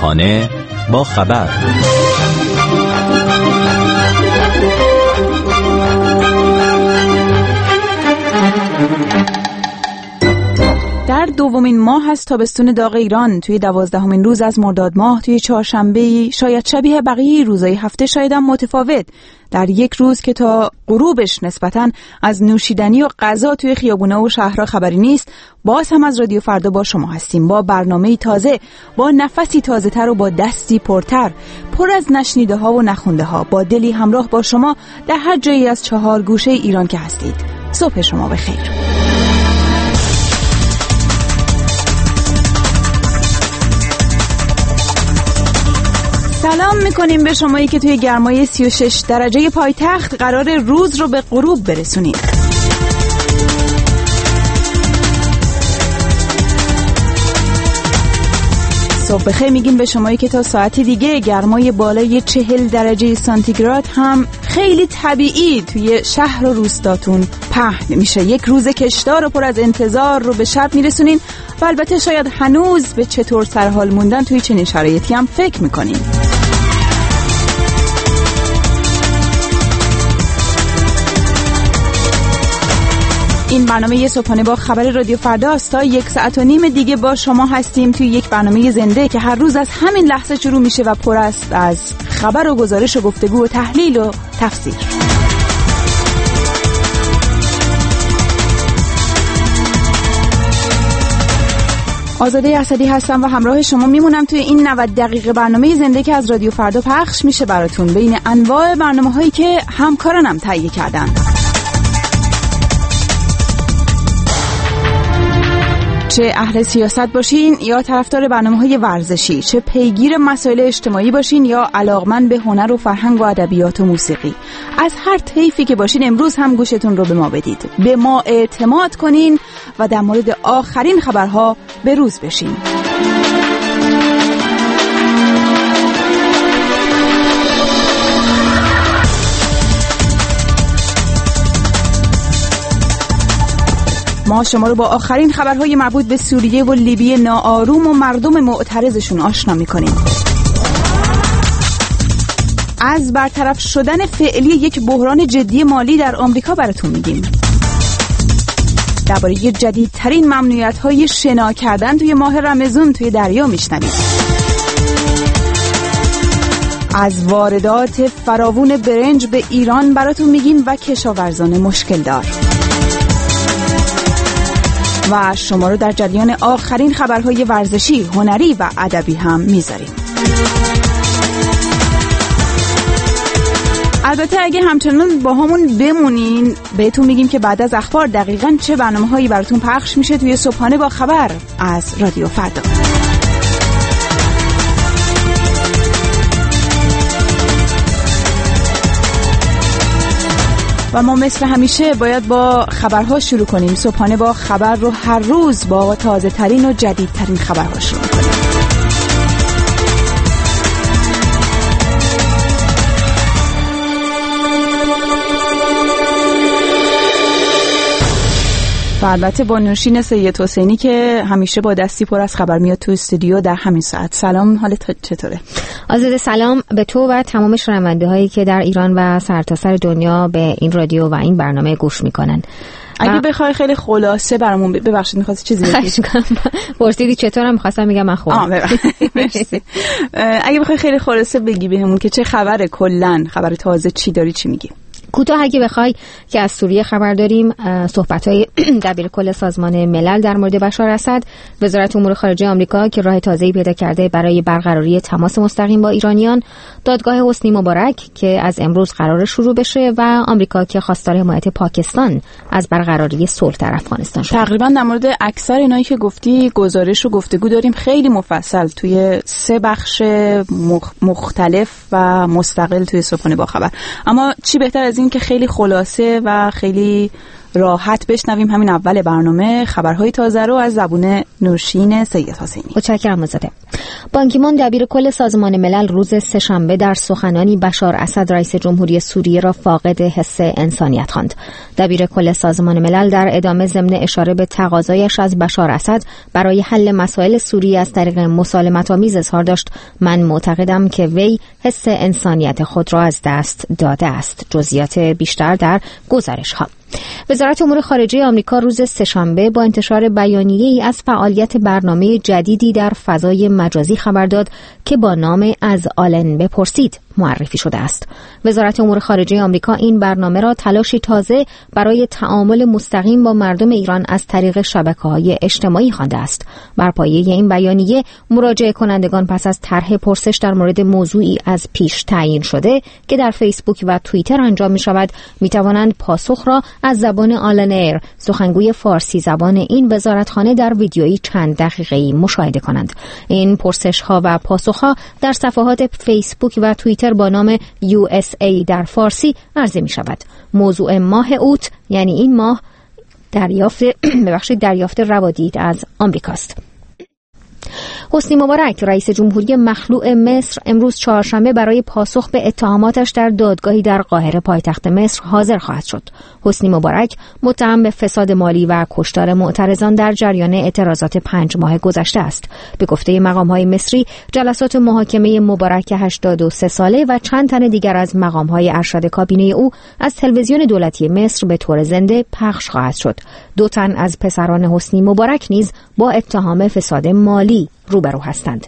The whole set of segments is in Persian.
صبحانه با خبر. در دومین ماه از تابستون داغ ایران توی 12مین روز از مرداد ماه توی چهارشنبه شاید شبیه بقیه روزهای هفته شاید هم متفاوت، در یک روز که تا غروبش نسبتاً از نوشیدنی و غذا توی خیابونا و شهرها خبری نیست، باز هم از رادیو فردا با شما هستیم، با برنامه‌ای تازه، با نفسی تازه‌تر و با دستی پرتر، پر از نشنیده ها و نخونده ها، با دلی همراه با شما در هر جایی از 4 گوشه ایران که هستید. صبح شما بخیر. سلام میکنیم به شمایی که توی گرمای 36 درجه پایتخت قرار روز رو به غروب برسونید. صبح بخیر میگیم به شمایی که تا ساعتی دیگه گرمای بالای 40 درجه سانتیگراد هم خیلی طبیعی توی شهر و روستاتون پهن میشه. یک روز کشدار و پر از انتظار رو به شب میرسونین و البته شاید هنوز به چطور سرحال موندن توی چنین شرایطی هم فکر میکنین. این برنامه صبحانه با خبر رادیو فردا است. تا 1.5 ساعت دیگه با شما هستیم توی یک برنامه زنده که هر روز از همین لحظه شروع میشه و پر است از خبر و گزارش و گفتگو و تحلیل و تفسیر. آزاده اسدی هستم و همراه شما میمونم توی این 90 دقیقه برنامه زنده که از رادیو فردا پخش میشه براتون، بین انواع برنامه‌هایی که همکارانم تهیه کردن. چه اهل سیاست باشین یا طرفدار برنامه‌های ورزشی، چه پیگیر مسائل اجتماعی باشین یا علاقمند به هنر و فرهنگ و ادبیات و موسیقی، از هر طیفی که باشین امروز هم گوشتون رو به ما بدید، به ما اعتماد کنین و در مورد آخرین خبرها به روز بشین. ما شما رو با آخرین خبرهای مربوط به سوریه و لیبی ناآروم و مردم معترضشون آشنا می‌کنیم. از برطرف شدن فعلی یک بحران جدی مالی در آمریکا براتون میگیم. درباره جدیدترین ممنوعیت‌های شنا کردن توی ماه رمضان توی دریا میشنوید. از واردات فراوون برنج به ایران براتون میگیم و کشاورزان مشکل دار. و شما رو در جریان آخرین خبرهای ورزشی، هنری و ادبی هم میذاریم. البته اگه همچنان با همون بمونین بهتون میگیم که بعد از اخبار دقیقاً چه برنامه‌هایی براتون پخش میشه توی صبحانه با خبر از رادیو فردا. و ما مثل همیشه باید با خبرها شروع کنیم. صبحانه با خبر رو هر روز با تازه ترین و جدید ترین خبرها شروع کنیم. و البته با نوشین سید حسینی که همیشه با دستی پر از خبر میاد تو استودیو در همین ساعت. سلام، حالت چطوره؟ آزاده سلام به تو و تمام شنونده هایی که در ایران و سرتاسر دنیا به این رادیو و این برنامه گوش میکنن. اگه بخوای خیلی خلاصه برامون ببخشید می‌خواستی چیزی بگی؟ پرسیدی چطورم، می‌خواستم بگم من خوبم. مرسی. اگه بخوای خیلی خلاصه بگی بهمون که چه خبره، کلاً خبر تازه چی داری، چی میگی؟ کوتاه اگه بخوای که از سوریه خبر داریم، صحبت‌های دبیرکل سازمان ملل در مورد بشار اسد، وزارت امور خارجه آمریکا که راه تازه‌ای پیدا کرده برای برقراری تماس مستقیم با ایرانیان، دادگاه حسنی مبارک که از امروز قرار شروع بشه و آمریکا که خواستار حمایت پاکستان از برقراری صلح در افغانستان شد. تقریبا در مورد اکثر اینایی که گفتی گزارش و گفتگو داریم، خیلی مفصل توی 3 بخش مختلف و مستقل توی صبحانه با خبر. اما چی بهتر از این که خیلی خلاصه و خیلی راحت بشنویم همین اول برنامه خبرهای تازه رو از زبون نوشین سید حسینی. متشکرم آزاده. بان کی مون دبیر کل سازمان ملل روز سه‌شنبه در سخنانی بشار اسد رئیس جمهوری سوریه را فاقد حس انسانیت خواند. دبیر کل سازمان ملل در ادامه ضمن اشاره به تقاضایش از بشار اسد برای حل مسائل سوریه از طریق مسالمت‌آمیز اظهار داشت: من معتقدم که وی حس انسانیت خود را از دست داده است. جزئیات بیشتر در گزارش‌ها. وزارت امور خارجه آمریکا روز سه‌شنبه با انتشار بیانیه‌ای از فعالیت برنامه جدیدی در فضای مجازی خبر داد که با نام از آلن بپرسید معرفی شده است. وزارت امور خارجه آمریکا این برنامه را تلاشی تازه برای تعامل مستقیم با مردم ایران از طریق شبکه‌های اجتماعی خوانده است. بر پایه این بیانیه مراجعه کنندگان پس از طرح پرسش در مورد موضوعی از پیش تعیین شده که در فیسبوک و توییتر انجام می‌شود می‌توانند پاسخ را از زبان آلن ایر، سخنگوی فارسی زبان این وزارتخانه، در ویدیویی چند دقیقه‌ای مشاهده کنند. این پرسش‌ها و پاسخ‌ها در صفحات فیسبوک و توییتر با نام USA در فارسی عرضه می‌شود. موضوع ماه اوت، یعنی این ماه، دریافت روادید از آمریکاست. حسنی مبارک رئیس جمهوری مخلوع مصر امروز چهارشنبه برای پاسخ به اتهاماتش در دادگاهی در قاهره پایتخت مصر حاضر خواهد شد. حسنی مبارک متهم به فساد مالی و کشتار معترضان در جریان اعتراضات 5 ماه گذشته است. به گفته مقام‌های مصری، جلسات محاکمه مبارک 83 ساله و چند تن دیگر از مقام‌های ارشد کابینه او از تلویزیون دولتی مصر به طور زنده پخش خواهد شد. 2 تن از پسران حسنی مبارک نیز با اتهام فساد مالی روبرو هستند.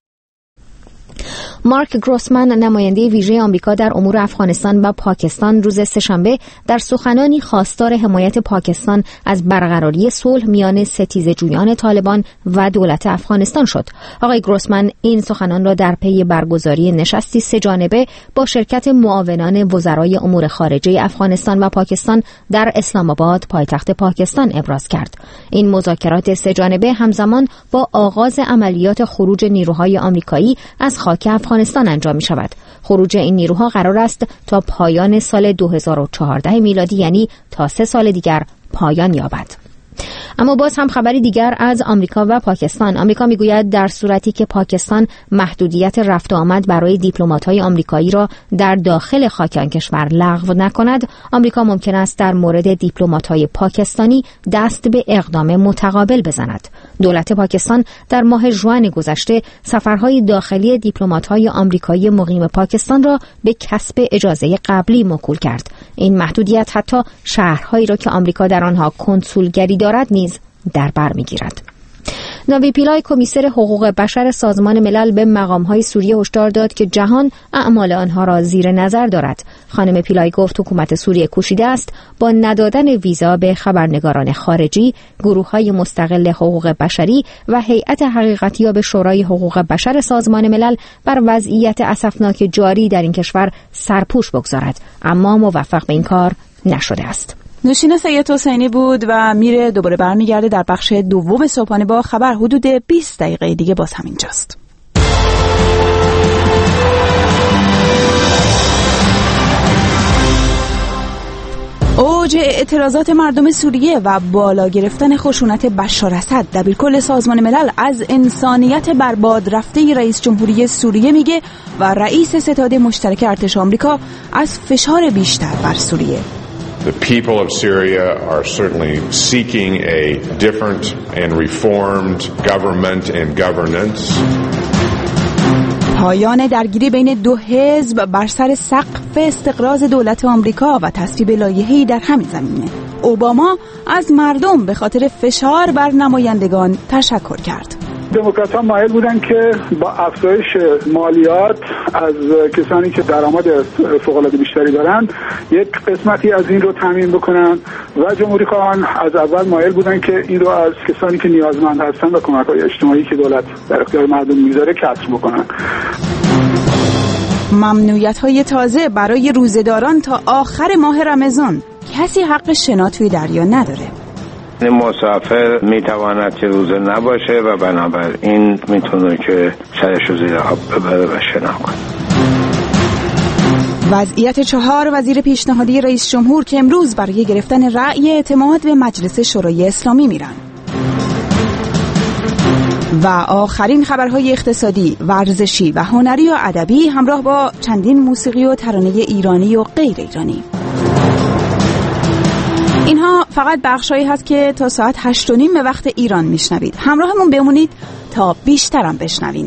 مارک گروسمن، نماینده ویژه آمریکا در امور افغانستان و پاکستان، روز سه‌شنبه در سخنانی خواستار حمایت پاکستان از برقراری صلح میان ستیزجویان طالبان و دولت افغانستان شد. آقای گروسمن این سخنان را در پی برگزاری نشستی 3 جانبه با شرکت معاونان وزرای امور خارجه افغانستان و پاکستان در اسلام آباد، پایتخت پاکستان، ابراز کرد. این مذاکرات 3 جانبه همزمان با آغاز عملیات خروج نیروهای آمریکایی از خاک افغانستان انجام می شود. خروج این نیروها قرار است تا پایان سال 2014 میلادی، یعنی تا 3 سال دیگر، پایان یابد. اما باز هم خبری دیگر از آمریکا و پاکستان. آمریکا میگوید در صورتی که پاکستان محدودیت رفت و آمد برای دیپلمات‌های آمریکایی را در داخل خاک آن کشور لغو نکند، آمریکا ممکن است در مورد دیپلمات‌های پاکستانی دست به اقدام متقابل بزند. دولت پاکستان در ماه ژوئن گذشته سفرهای داخلی دیپلمات‌های آمریکایی مقیم پاکستان را به کسب اجازه قبلی موکول کرد. این محدودیت حتی شهرهایی را که آمریکا در آنها کنسولگری دارد نیز در بر می‌گیرد. ناوی پیلای، کمیسر حقوق بشر سازمان ملل، به مقام‌های سوریه هشدار داد که جهان اعمال آنها را زیر نظر دارد. خانم پیلای گفت حکومت سوریه کوشیده است با ندادن ویزا به خبرنگاران خارجی، گروه‌های مستقل حقوق بشری و هیئت حقیقتیاب شورای حقوق بشر سازمان ملل بر وضعیت اسفناک جاری در این کشور سرپوش بگذارد، اما موفق به این کار نشده است. نوشین سید حسینی بود و میره دوباره برمیگرده در بخش دوم صبحانه با خبر. حدود 20 دقیقه دیگه باز همینجاست. اوج اعتراضات مردم سوریه و بالا گرفتن خشونت بشار اسد، دبیرکل سازمان ملل از انسانیت برباد رفته رئیس جمهوری سوریه میگه و رئیس ستاد مشترک ارتش آمریکا از فشار بیشتر بر سوریه. The people of Syria are certainly seeking a different and reformed government and governance. پایان درگیری بین 2 حزب بر سر سقف استقراض دولت آمریکا و تصویب لایحه‌ای در همین زمینه. اوباما از مردم به خاطر فشار بر نمایندگان تشکر کرد. دموکرات‌ها مایل بودن که با افزایش مالیات از کسانی که درآمد فوق‌العاده بیشتری دارن یک قسمتی از این رو تامین بکنن و جمهوری‌خواهان از اول مایل بودن که این رو از کسانی که نیازمند هستن و کمک‌های اجتماعی که دولت در اختیار مردم میذاره کسر بکنن. ممنوعیت‌های تازه برای روزه‌داران تا آخر ماه رمضان. کسی حق شنا توی دریا نداره. مسافر میتواند که روزه نباشه و بنابراین میتونه که سرش رو زیر آب ببره و شنا کنه. وضعیت 4 وزیر پیشنهادی رئیس جمهور که امروز برای گرفتن رأی اعتماد به مجلس شورای اسلامی میرن. و آخرین خبرهای اقتصادی، ورزشی و هنری و ادبی همراه با چندین موسیقی و ترانه ایرانی و غیر ایرانی. اینها فقط بخشایی هست که تا ساعت 8:30 به وقت ایران میشنوید. همراهمون بمونید تا بیشترم بشنوین.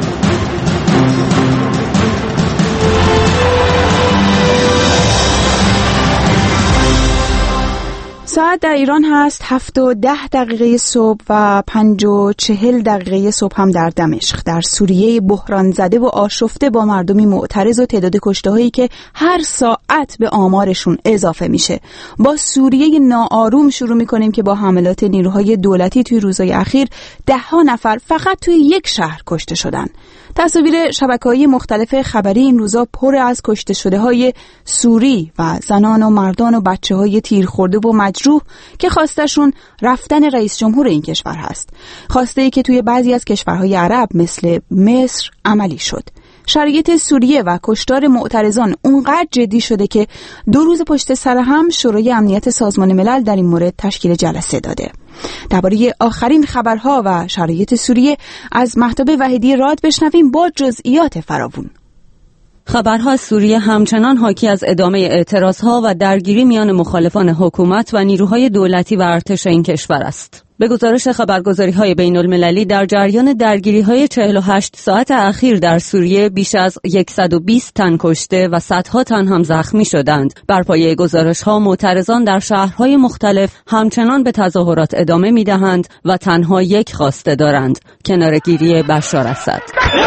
ساعت در ایران هست 7:10 صبح و 5:40 صبح هم در دمشق. در سوریه بحران زده و آشفته با مردمی معترض و تعداد کشته‌هایی که هر ساعت به آمارشون اضافه میشه. با سوریه ناآروم شروع میکنیم که با حملات نیروهای دولتی توی روزهای اخیر 10 نفر فقط توی یک شهر کشته شدن. تصاویر شبکه‌های مختلف خبری این روزا پر از کشته شده‌های سوری و زنان و مردان و بچه‌های تیر خورده و مجروح که خواستشون رفتن رئیس جمهور این کشور هست. خواسته‌ای که توی بعضی از کشورهای عرب مثل مصر عملی شد. شرایط سوریه و کشتار معترضان اونقدر جدی شده که 2 روز پشت سر هم شورای امنیت سازمان ملل در این مورد تشکیل جلسه داده. درباره آخرین خبرها و شرایط سوریه از مهتاب وحیدی راد بشنویم با جزئیات فراوون. خبرها از سوریه همچنان حاکی از ادامه اعتراضها و درگیری میان مخالفان حکومت و نیروهای دولتی و ارتش این کشور است. به گزارش خبرگزاری‌های بین‌المللی در جریان درگیری‌های 48 ساعت اخیر در سوریه بیش از 120 تن کشته و صدها تن هم زخمی شدند. بر پایه گزارش‌ها معترضان در شهرهای مختلف همچنان به تظاهرات ادامه می‌دهند و تنها یک خواسته دارند: کناره‌گیری بشار اسد.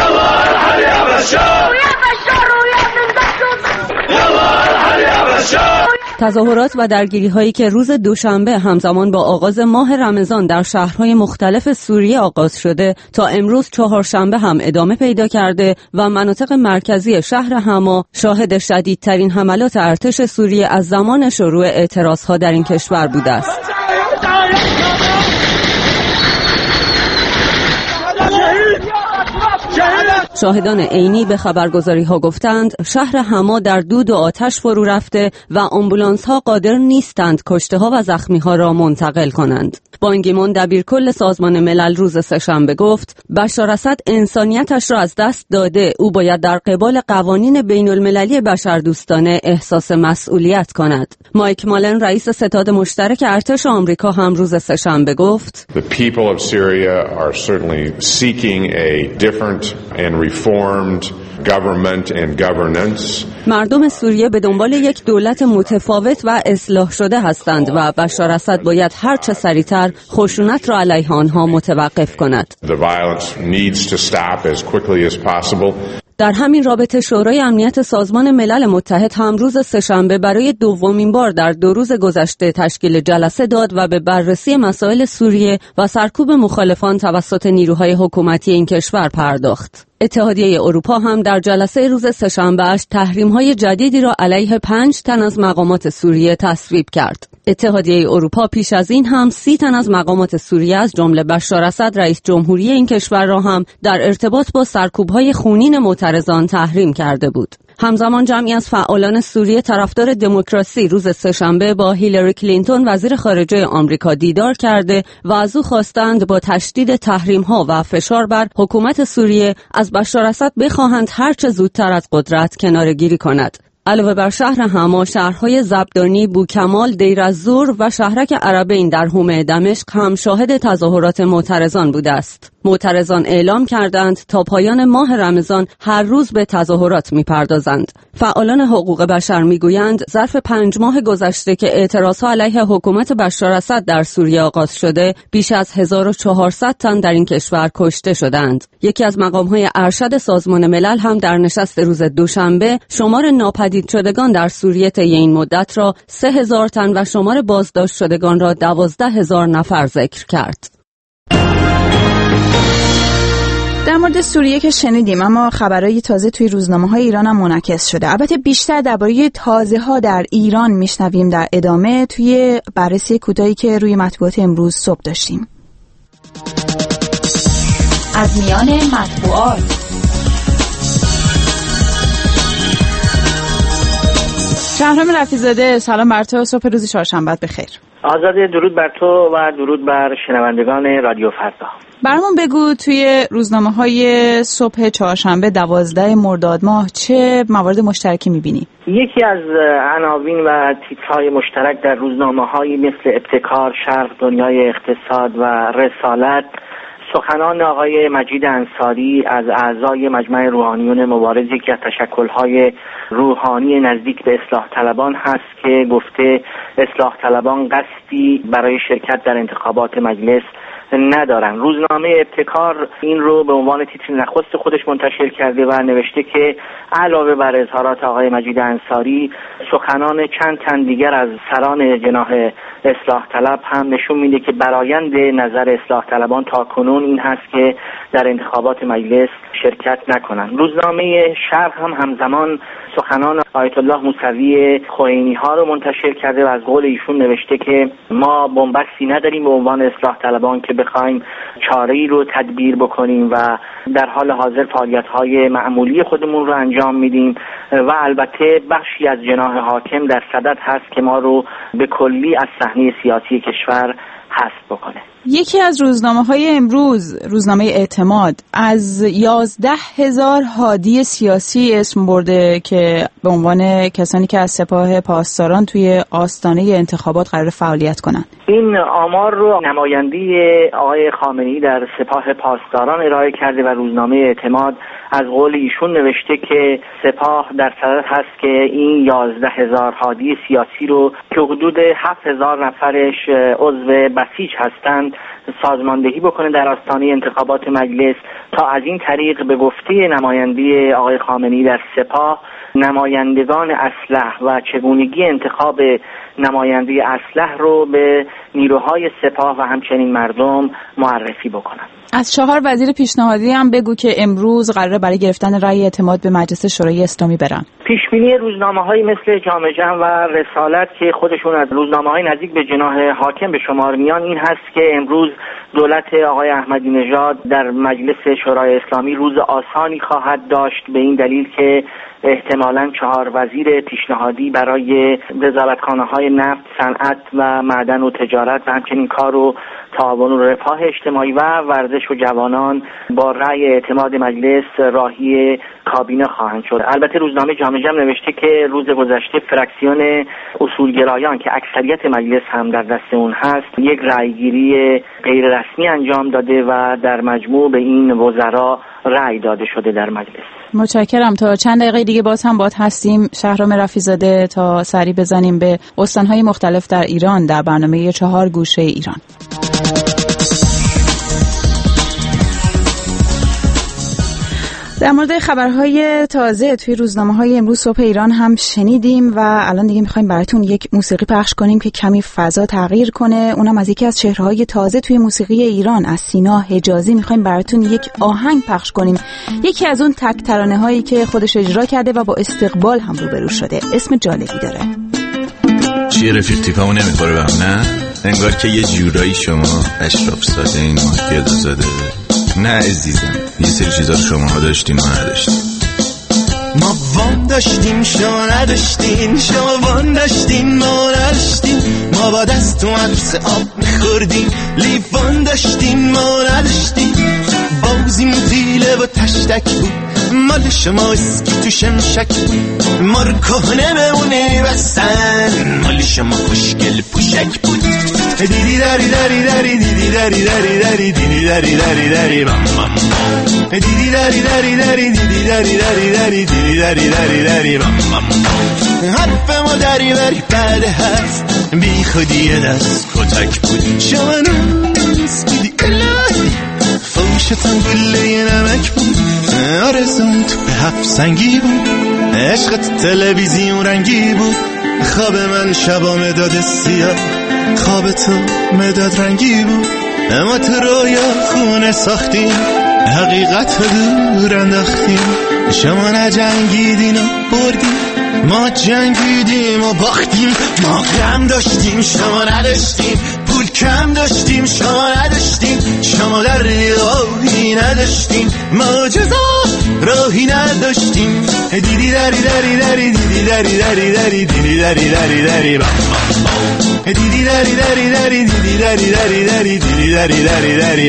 تظاهرات و درگیری‌هایی که روز دوشنبه همزمان با آغاز ماه رمضان در شهرهای مختلف سوریه آغاز شده تا امروز چهارشنبه هم ادامه پیدا کرده و مناطق مرکزی شهر حما شاهد شدیدترین حملات ارتش سوریه از زمان شروع اعتراضها در این کشور بوده است. شاهدان عینی به خبرگزاری‌ها گفتند شهر حما در دود و آتش فرو رفته و آمبولانس‌ها قادر نیستند کشته‌ها و زخمی‌ها را منتقل کنند. بان کی مون دبیرکل سازمان ملل روز سه‌شنبه گفت بشار اسد انسانیتش را از دست داده، او باید در قبال قوانین بین‌المللی بشردوستانه احساس مسئولیت کند. مایک مالن رئیس ستاد مشترک ارتش آمریکا هم روز سه‌شنبه گفت The people of Syria are certainly seeking a different and reformed government and governance. مردم سوریه به دنبال یک دولت متفاوت و اصلاح شده هستند و بشار اسد باید هر چه سریعتر خشونت را علیه آنها متوقف کند. The violence needs to stop as quickly as possible. در همین رابطه شورای امنیت سازمان ملل متحد هم روز سه‌شنبه برای دومین بار در 2 روز گذشته تشکیل جلسه داد و به بررسی مسائل سوریه و سرکوب مخالفان توسط نیروهای حکومتی این کشور پرداخت. اتحادیه اروپا هم در جلسه روز سه‌شنبه‌اش تحریم‌های جدیدی را علیه 5 تن از مقامات سوریه تصویب کرد. اتحادیه اروپا پیش از این هم 30 تن از مقامات سوریه از جمله بشار اسد رئیس جمهوری این کشور را هم در ارتباط با سرکوب‌های خونین معترضان تحریم کرده بود. همزمان جمعی از فعالان سوریه طرفدار دموکراسی روز سه‌شنبه با هیلاری کلینتون وزیر خارجه آمریکا دیدار کرده و از او خواستند با تشدید تحریم‌ها و فشار بر حکومت سوریه از بشار اسد بخواهند هر چه زودتر از قدرت کناره‌گیری کند. علاوه بر شهر حما، شهرهای زبدانی، بوکمال، دیر الزور و شهرک عربین در حومه دمشق هم شاهد تظاهرات معترضان بوده است. معترضان اعلام کردند تا پایان ماه رمضان هر روز به تظاهرات می‌پردازند. فعالان حقوق بشر می‌گویند ظرف 5 ماه گذشته که اعتراضها علیه حکومت بشار اسد در سوریه آغاز شده، بیش از 1400 تن در این کشور کشته شدند. یکی از مقام‌های ارشد سازمان ملل هم در نشست روز دوشنبه شمار ناپدید شدگان در سوریه طی این مدت را 3000 تن و شمار بازداشت شدگان را 12000 نفر ذکر کرد. در مورد سوریه که شنیدیم، اما خبرهای تازه توی روزنامه‌های ایران هم منعکس شده. البته بیشتر درباره تازه‌ها در ایران میشنویم در ادامه توی بررسی کوتاهی که روی مطبوعات امروز صبح داشتیم. از میان مطبوعات شهرام رفیع‌زاده، سلام بر تو، صبح روز چهارشنبه بخیر. آزاده، درود بر تو و درود بر شنوندگان رادیو فردا. برامون بگو توی روزنامه‌های صبح چهارشنبه 12 مرداد ماه چه موارد مشترکی می‌بینی؟ یکی از عناوین و تیترهای مشترک در روزنامه‌هایی مثل ابتکار، شرق، دنیای اقتصاد و رسالت سخنان آقای مجید انصاری از اعضای مجمع روحانیون مبارز، یکی از تشکل‌های روحانی نزدیک به اصلاح طلبان هست که گفته اصلاح طلبان قصدی برای شرکت در انتخابات مجلس ندارن. روزنامه ابتکار این رو به عنوان تیتر نخست خودش منتشر کرده و نوشته که علاوه بر اظهارات آقای مجید انصاری، سخنان چند تن دیگر از سران جناح اصلاح طلب هم نشون میده که برآیند نظر اصلاح طلبان تاکنون این هست که در انتخابات مجلس شرکت نکنن. روزنامه شرق هم همزمان سخنان آیت الله موسوی خوئینی ها رو منتشر کرده و از قول ایشون نوشته که ما بنبستی نداریم به عنوان اصلاح طلبان که بخوایم چاره‌ای رو تدبیر بکنیم و در حال حاضر فعالیت‌های معمولی خودمون رو انجام میدیم و البته بخشی از جناح حاکم در صدد هست که ما رو به کلی از صحنه سیاسی کشور حذف بکنه. یکی از روزنامه‌های امروز، روزنامه اعتماد، از 11,000 هادی سیاسی اسم برده که به عنوان کسانی که از سپاه پاسداران توی آستانه انتخابات قرار فعالیت کنند. این آمار رو نماینده آقای خامنه‌ای در سپاه پاسداران ارائه کرده و روزنامه اعتماد از قول ایشون نوشته که سپاه در صدد هست که این 11,000 هادی سیاسی رو که حدود 7,000 نفرش عضو بسیج هستند سازماندهی بکنه در آستانه انتخابات مجلس تا از این طریق به گفته نماینده آقای خامنه‌ای در سپاه نمایندگان اصلح و چگونگی انتخاب نماینده اصلح رو به نیروهای سپاه و همچنین مردم معرفی بکنن. از 4 وزیر پیشنهادی هم بگو که امروز قراره برای گرفتن رأی اعتماد به مجلس شورای اسلامی برن. پیشبینی روزنامه‌هایی مثل جامعه جمع و رسالت که خودشون از روزنامه‌های نزدیک به جناح حاکم به شمار میان این هست که امروز دولت آقای احمدی نژاد در مجلس شورای اسلامی روز آسانی خواهد داشت، به این دلیل که احتمالاً 4 وزیر پیشنهادی برای وزارتخانه‌های نفت، صنعت و معدن و تجارت و همچنین کار و تعاون و رفاه اجتماعی و ورزش و جوانان با رأی اعتماد مجلس راهی کابینه خواهند شد. البته روزنامه جامعه جمع نوشته که روز گذشته فرکسیون اصولگرایان که اکثریت مجلس هم در دست اون هست یک رأیگیری غیر رسمی انجام داده و در مجموع به این وزرا رأی داده شده در مجلس. متشکرم. تا چند دقیقه دیگه باز هم باهات هستیم شهرام رفیع‌زاده تا سری بزنیم به استان‌های مختلف در ایران در برنامه 4 گوشه ایران. در مورد خبرهای تازه توی روزنامه‌های امروز صبح ایران هم شنیدیم و الان دیگه می‌خوایم براتون یک موسیقی پخش کنیم که کمی فضا تغییر کنه. اونم از یکی از چهره‌های تازه توی موسیقی ایران، از سینا حجازی می‌خوایم براتون یک آهنگ پخش کنیم. یکی از اون تک ترانه‌هایی که خودش اجرا کرده و با استقبال هم روبرو شده. اسم جالبی داره. چیه رفیق تیپمو نمیخوره بهم؟ نه انگار که یه جورایی شما اشراف زاده این مارکت زاده. نه عزیزم، یه سری چیزا رو شماها داشتین ما نداشتین. ما وام داشتیم شما نداشتین، شما وام داشتین ما نداشتین. ما با دست تو عروس آب میخوردیم، لیوان داشتین ما نداشتین. بازیم دیله و تشتک بود، مال شما اسکی تو شمشک بود. ما رو کهنه بمونه بستن، مال شما خوشگل پوشک بود. دیدی داری داری داری دیدی داری داری داری دیدی داری داری داری بام بام. دیدی داری داری داری دیدی داری داری داری دیدی داری داری داری بام بام. حرف ما داری بری بعد هست، بی خودی دست کتک بود. شما نوز بودی الهی، فوشتم گله نمک بود. آرزون تو به هفت سنگی بود، عشقت تلویزیون رنگی بود. خواب من شبا مداد سیاه، خواب تو مداد رنگی بود. اما تو رویا خونه ساختیم، حقیقت رو دور انداختیم. شما نجنگیدین و بردیم، ما جنگیدیم و باختیم. ما غم داشتیم شما نداشتیم، پول کم داشتیم شما نداشتیم. شما در ریاهی نداشتیم، معجزه راهی نداشتیم. دیدی دری دری دری دیدی دری دری دری دیدی دری دری دری دیدی دری دری دری دیدی دری دری دری دیدی دری دری دری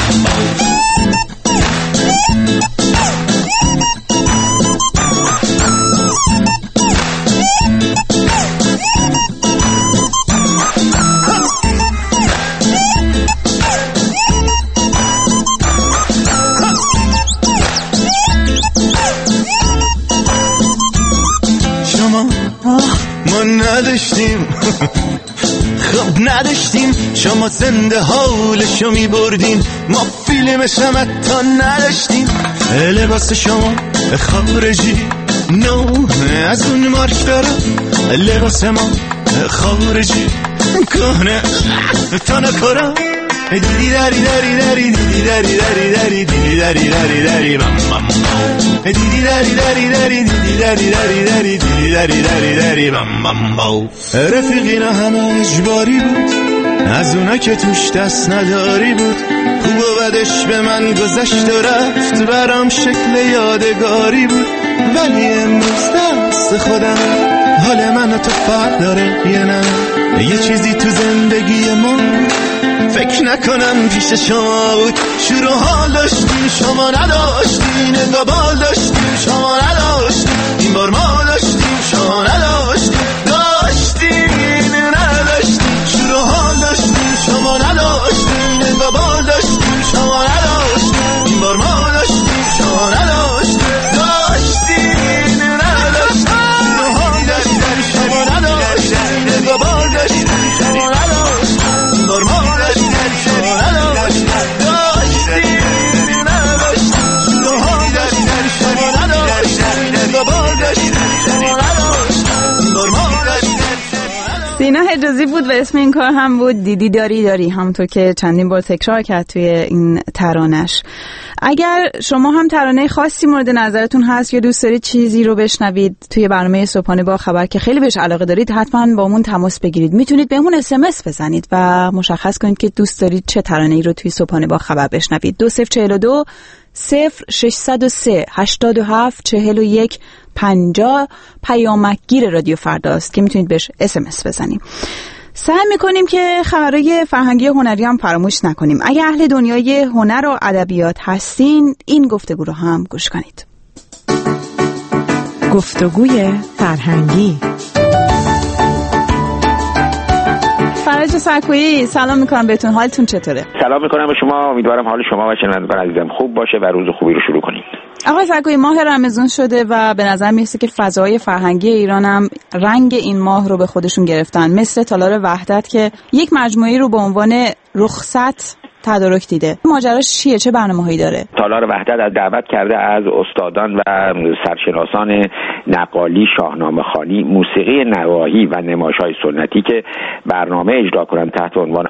ما نداشتیم خب نداشتیم، شما زنده حالشو می بردین، ما فیلمش هم حتی نداشتیم. لباس شما خارجی نو از اون مارک داره، لباس ما خارجی کنه تا نکارم. دیدی دری دری دری دیدی دری دری دری دیدی دری دری دری دیدی دری دری دری دیدی دری دری دری دیدی دری دری دری رفیقینا همه اجباری بود، از اونا که توش دست نداری بود. خوب و بدش به من گذشت و رفت، برام شکل یادگاری بود. ولی امروز دست خودم، حال من و تو فرق داره یه نه، یه چیزی تو زندگی ما فکر نکنم پیش شما بود. شروع حال داشتیم شما نداشتین، نگاه بال داشتیم شما نداشتین، این بار ما داشتیم شما نداشتین، داشتین نداشتین. شروع حال داشتیم شما نداشتین، نگاه بال داشتیم شما نداشتین، این بار ما داشتیم شما نداشتین، داشتین نداشتین. شروع حال داشتیم شما نداشتین، نگاه بال داشتیم شما نداشتین، این بار ما سینا حجازی بود و اسم این کار هم بود دیدی داری داری، همونطور که چندین بار تکرار کرد توی این ترانش. اگر شما هم ترانه خاصی مورد نظرتون هست یا دوست دارید چیزی رو بشنوید توی برنامه صبحانه با خبر که خیلی بهش علاقه دارید، حتما با همون تماس بگیرید. میتونید بهمون SMS بزنید و مشخص کنید که دوست دارید چه ترانه‌ای رو توی صبحانه با خبر بشنوید. 2042 0603 87 41 50 پیامکگیر رادیو فرداست که میتونید بهش SMS بزنیم. سعی میکنیم که خبرهای فرهنگی و هنری هم فراموش نکنیم. اگه اهل دنیای هنر و ادبیات هستین، این گفتگو رو هم گوش کنید. گفتگوی فرهنگی. فرج سرکویی، سلام میکنم بهتون، حالتون چطوره؟ سلام میکنم به شما، امیدوارم حال شما و شنوندگان عزیزم خوب باشه و روز خوبی رو شروع کنید. آقای سرکویی، ماه رمضان شده و به نظر میرسه که فضای فرهنگی ایران هم رنگ این ماه رو به خودشون گرفتن، مثل تالار وحدت که یک مجموعه رو به عنوان رخصت تدارک دیده. ماجراش چیه؟ چه برنامه‌هایی داره؟ تالار وحدت از دعوت کرده از استادان و سرشناسان نقالی، شاهنامه خوانی، موسیقی نواحی و نمایش‌های سنتی که برنامه اجرا کنند تحت عنوان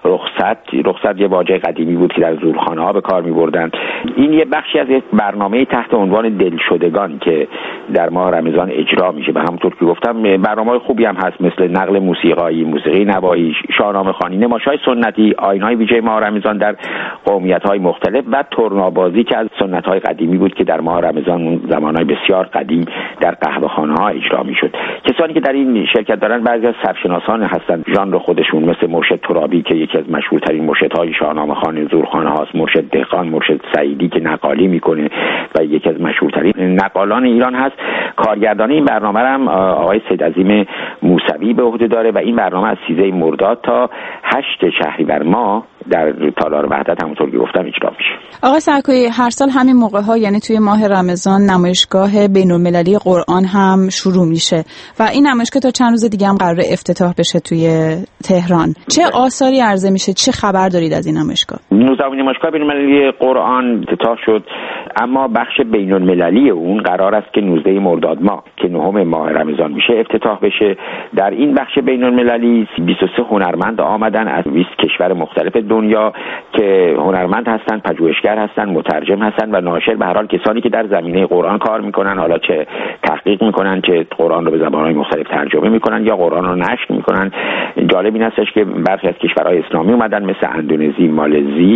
رخصت یه واژه قدیمی بود که در زورخانه‌ها به کار می‌بردن. این یه بخشی از یک برنامه تحت عنوان دلشدگان که در ماه رمضان اجرا میشه. به همونطور که گفتم برنامه‌های خوبی هم هست، مثل نقل موسیقایی، موسیقی نواحی، شاهنامه خوانی، نمایش‌های سنتی، آیین‌های ویژه ماه رمضان در قومیت‌های مختلف و تورنابازی که از سنت‌های قدیمی بود که در ماه رمضان زمان‌های بسیار قدیم در قهوه‌خانه‌ها اجرا می‌شد. کسانی که در این شرکت دارن بعضی از سرشناسان هستند ژانر خودشون، مثل مرشد ترابی که یکی از مشهورترین مرشدهای شاهنامه‌خوانی زورخانه‌هاست، مرشد دهقان، مرشد سعیدی که نقالی می‌کنه و یکی از مشهورترین نقالان ایران هست. کارگردانی این برنامه هم آقای سیدعظیم موسوی به عهده داره و این برنامه از 13 مرداد تا 8 شهریور ماه در تالار وحدت همونطور که گفتم اجرا میشه. آقای سرکویی، هر سال همین موقع‌ها یعنی توی ماه رمضان نمایشگاه بین‌المللی قرآن هم شروع میشه و این نمایشگاه تا چند روز دیگه هم قراره افتتاح بشه توی تهران. چه آثاری عرضه میشه؟ چه خبر دارید از این نمایشگاه؟ 19 نمایشگاه بین‌المللی قرآن افتتاح شد، اما بخش بین‌المللی اون قرار است که 19 مرداد ماه که 9 ماه رمضان میشه افتتاح بشه. در این بخش بین‌المللی 23 هنرمند آمدن از 20 کشور مختلف دنیا که هنرمند هستن، پژوهشگر هستن، مترجم هستن و ناشر، به هر حال کسانی که در زمینه قرآن کار میکنن، حالا چه تحقیق میکنن، چه قرآن رو به زبان‌های مختلف ترجمه میکنن یا قرآن رو نشر میکنن. جالب این هستش که برخی از کشورهای اسلامی اومدن مثل اندونزی، مالزی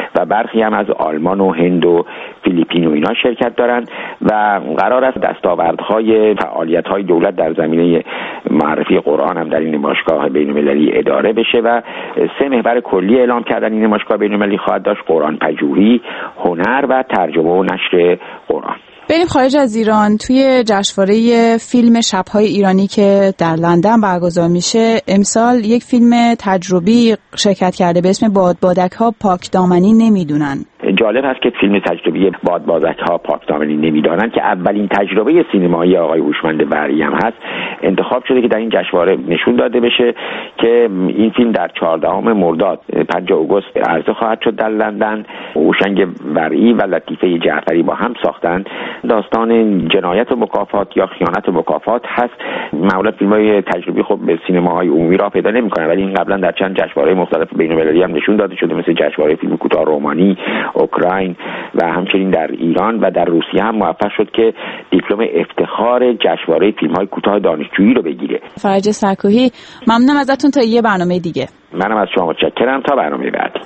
و برخی هم از آلمان و هند و فیلیپین و اینا شرکت دارند و قرار است دستاوردهای فعالیت‌های دولت در زمینه معرفی قرآن هم در این نمایشگاه بین‌المللی اداره بشه و 3 محور کلی اعلام کردن. این نمایشگاه بین‌المللی خواهد داشت قرآن پژوهی، هنر و ترجمه و نشر قرآن. بریم خارج از ایران. توی جشنواره فیلم شب‌های ایرانی که در لندن برگزار میشه، امسال یک فیلم تجربی شرکت کرده به اسم بادبادک‌ها پاکدامنی نمیدونن. جالب هست که فیلم تجربی بادبادک‌ها پاکدامنی نمیدانند که اولین تجربه سینمایی آقای هوشمند برعی هم هست انتخاب شده که در این جشنواره نشون داده بشه که این فیلم در 14 مرداد 5 آگوست عرضه خواهد شد در لندن. هوشنگ برعی و لطیفه جعفری با هم ساختن. داستان جنایت و مکافات یا خیانت و مکافات هست. معمولا فیلم‌های تجربی خب به سینماهای عمومی راه پیدا نمی‌کنه، ولی این قبلا در چند جشنواره مختلف بین‌المللی هم نشون داده شده، مثل جشنواره فیلم کوتاه رومانی اوکراین و همچنین در ایران و در روسیه هم موفق شد که دیپلم افتخار جشنواره فیلم‌های کوتاه دانشجویی رو بگیره. فرج سرکوهی، ممنونم ازتون. تا یه برنامه دیگه. منم از شما متشکرم. تا برنامه بعدی.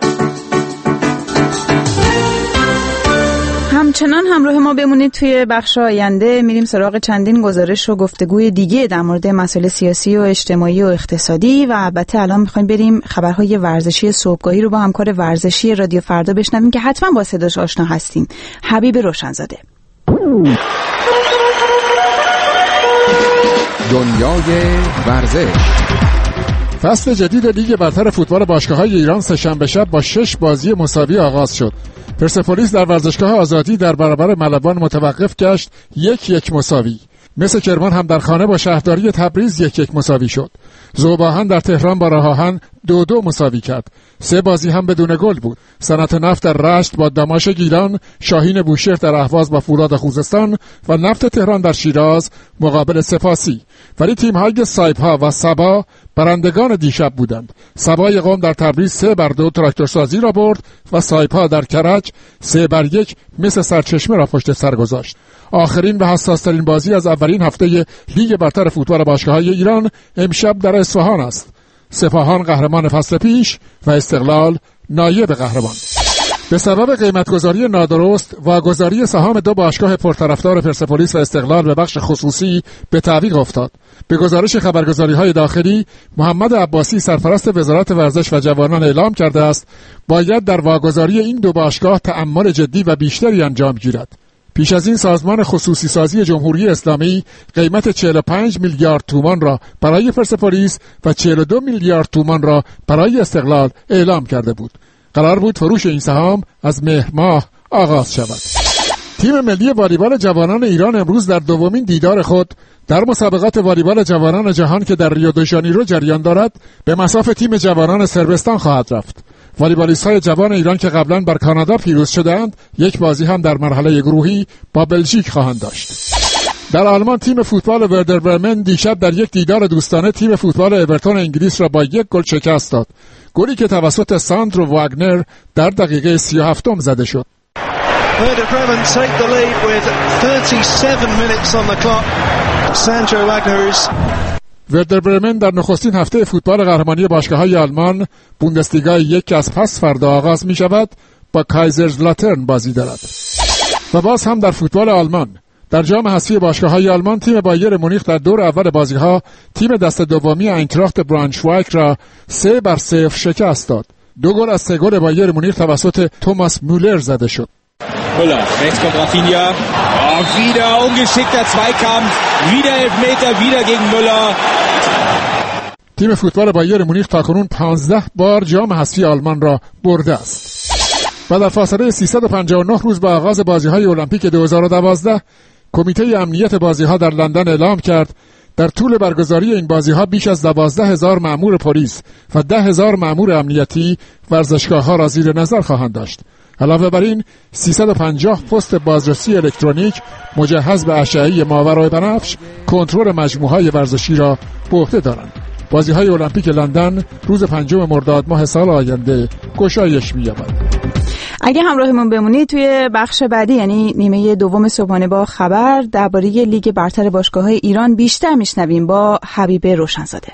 همچنان همراه ما بمونید. توی بخش آینده میریم سراغ چندین گزارش و گفتگوی دیگه در مورد مسائل سیاسی و اجتماعی و اقتصادی و البته الان میخوایم بریم خبرهای ورزشی صبحگاهی رو با همکار ورزشی رادیو فردا بشنویم که حتما با صداش آشنا هستیم، حبیب روشنزاده. دنیای ورزش. فصل جدید لیگ برتر فوتبال باشگاه‌های ایران سه‌شنبه شب با 6 بازی مساوی آغاز شد. پرسپولیس در ورزشگاه آزادی در برابر ملوان متوقف گشت 1-1 مساوی. مس کرمان هم در خانه با شهرداری تبریز 1-1 مساوی شد. ذوب‌آهن در تهران با ره‌آهن 2-2 مساوی کرد. 3 بازی هم بدون گل بود. صنعت نفت در رشت با دماش گیلان، شاهین بوشهر در اهواز با فولاد خوزستان و نفت تهران در شیراز مقابل سپاسی. ولی تیم‌های سایپا و سبا برندگان دیشب بودند. سبای قم در تبریز 3-2 تراکتورسازی را برد و سایپا در کرج 3-1 مس سرچشمه را پشت سر گذاشت. آخرین و حساس‌ترین بازی از اولین هفته لیگ برتر فوتبال باشگاه‌های ایران امشب در اصفهان است. سپاهان قهرمان فصل پیش و استقلال نایب قهرمان. به سبب قیمتگذاری نادرست واگذاری سهام 2 باشگاه پرطرفدار پرسپولیس و استقلال به بخش خصوصی به تعویق افتاد. به گزارش خبرگزاری‌های داخلی، محمد عباسی سرپرست وزارت ورزش و جوانان اعلام کرده است باید در واگذاری این 2 باشگاه تأمل جدی و بیشتری انجام گیرد. پیش از این سازمان خصوصی سازی جمهوری اسلامی قیمت 45 میلیارد تومان را برای پرسپولیس و 42 میلیارد تومان را برای استقلال اعلام کرده بود. قرار بود فروش این سهام از مهر ماه آغاز شود. تیم ملی والیبال جوانان ایران امروز در دومین دیدار خود در مسابقات والیبال جوانان جهان که در ریو دو ژانیرو جریان دارد به مصاف تیم جوانان صربستان خواهد رفت. والیبالیست‌های جوان ایران که قبلا بر کانادا پیروز شدند، یک بازی هم در مرحله گروهی با بلژیک خواهند داشت. در آلمان تیم فوتبال وردر برمن دیشب در یک دیدار دوستانه تیم فوتبال اورتون انگلیس را با 1 گل شکست داد. گلی که توسط ساندرو واگنر در دقیقه 37 زده شد. Werder Bremen take the lead with 37 minutes on the clock. Sandro Wagner is وردر برمن در نخستین هفته فوتبال قهرمانی باشگاه‌های آلمان بوندسلیگا 1 از پس فردا آغاز می شود با کایزرزلاترن بازی دارد. و باز هم در فوتبال آلمان در جام حذفی باشگاه‌های آلمان تیم بایر مونیخ در دور اول بازی‌ها تیم دست دومی اینتراخت برانشوایک را 3-0 شکست داد. 2 گل از 3 گل بایر مونیخ توسط توماس مولر زده شد. Müller, rechts kommt Rafinha. Oh, wieder ungeschickter Zweikampf. Wieder Elfmeter, wieder gegen Müller. تیم فوتبال بایر مونیخ تاکنون 15 بار جام حذفی آلمان را برده است. و در فاصله 359 روز با آغاز بازی‌های المپیک 2012 کمیته امنیت بازی‌ها در لندن اعلام کرد در طول برگزاری این بازی‌ها بیش از 12,000 مأمور پلیس و 10,000 مأمور امنیتی ورزشگاه‌ها را زیر نظر خواهند داشت. علاوه بر این 350 پست بازرسی الکترونیک مجهز به اشعه‌ای ماورای بنفش کنترل مجموعه‌های ورزشی را به عهده دارند. بازی‌های المپیک لندن روز 5 مرداد ماه سال آینده گشایش می‌یابد. اگه همراهمون بمونید توی بخش بعدی یعنی نیمه دوم صبحانه با خبر درباره لیگ برتر باشگاه‌های ایران بیشتر میشنویم با حبیب روشنزاده.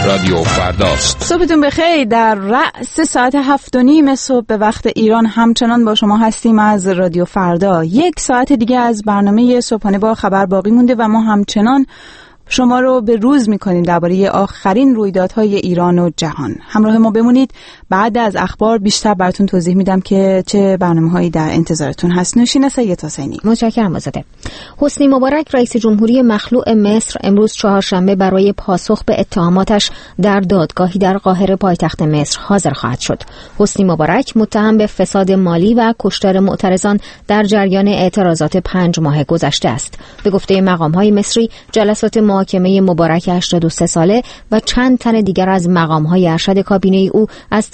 رادیو فرداست. صبحتون بخیر. در رأس ساعت 7:30 صبح به وقت ایران همچنان با شما هستیم از رادیو فردا. یک ساعت دیگه از برنامه صبحانه با خبر باقی مونده و ما همچنان شما رو به روز می‌کنیم درباره آخرین رویدادهای ایران و جهان. همراه ما بمونید. بعد از اخبار بیشتر براتون توضیح میدم که چه برنامه‌هایی در انتظارتون هست. نوشین سید حسینی. متشکرم آزاده. حسنی مبارک رئیس جمهوری مخلوع مصر امروز چهارشنبه برای پاسخ به اتهاماتش در دادگاهی در قاهره پایتخت مصر حاضر خواهد شد. حسنی مبارک متهم به فساد مالی و کشتار معترضان در جریان اعتراضات 5 ماه گذشته است. به گفته مقام‌های مصری جلسات محاکمه مبارک 83 ساله و چند تن دیگر از مقام‌های ارشد کابینه او از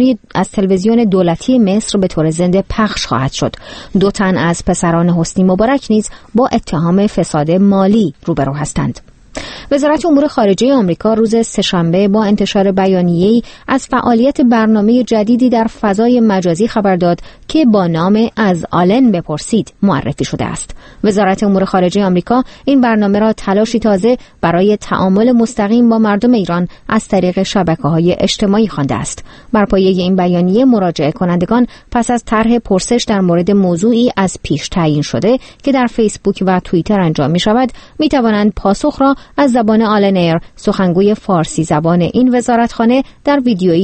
تلویزیون دولتی مصر به طور زنده پخش خواهد شد. 2 تن از پسران حسنی مبارک نیز با اتهام فساد مالی روبرو هستند. وزارت امور خارجه آمریکا روز سه‌شنبه با انتشار بیانیه‌ای از فعالیت برنامه جدیدی در فضای مجازی خبر داد که با نام از آلن بپرسید معرفی شده است. وزارت امور خارجه آمریکا این برنامه را تلاشی تازه برای تعامل مستقیم با مردم ایران از طریق شبکه‌های اجتماعی خوانده است. بر پایه این بیانیه مراجعه کنندگان پس از طرح پرسش در مورد موضوعی از پیش تعیین شده که در فیسبوک و توییتر انجام می‌شود می‌توانند پاسخ را از زبان آلن ایر، سخنگوی فارسی زبان این وزارتخانه، در ویدیویی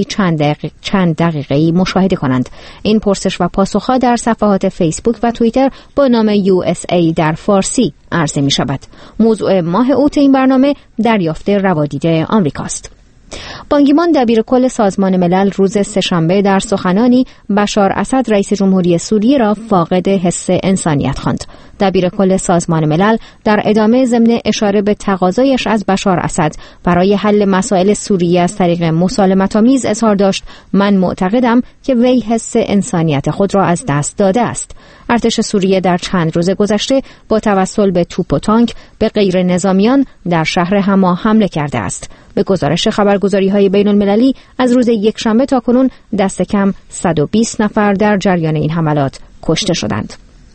چند دقیقه‌ای مشاهده کنند. این پرسش و پاسخ‌ها در صفحات فیسبوک و توییتر با نام USA در فارسی عرضه می‌شود. موضوع ماه اوت این برنامه دریافت روادید آمریکاست. بان کی مون دبیر کل سازمان ملل روز سه‌شنبه در سخنانی بشار اسد رئیس جمهوری سوریه را فاقد حس انسانیت خواند. دبیر کل سازمان ملل در ادامه ضمن اشاره به تقاضایش از بشار اسد برای حل مسائل سوریه از طریق مسالمت‌آمیز اظهار داشت: من معتقدم که وی حس انسانیت خود را از دست داده است. ارتش سوریه در چند روز گذشته با توسل به توپ و تانک به غیر نظامیان در شهر حما حمله کرده است. به گزارش خبرگزاری‌های بین‌المللی از روز یکشنبه تا کنون دست کم 120 نفر در جریان این حملات کشته شدند.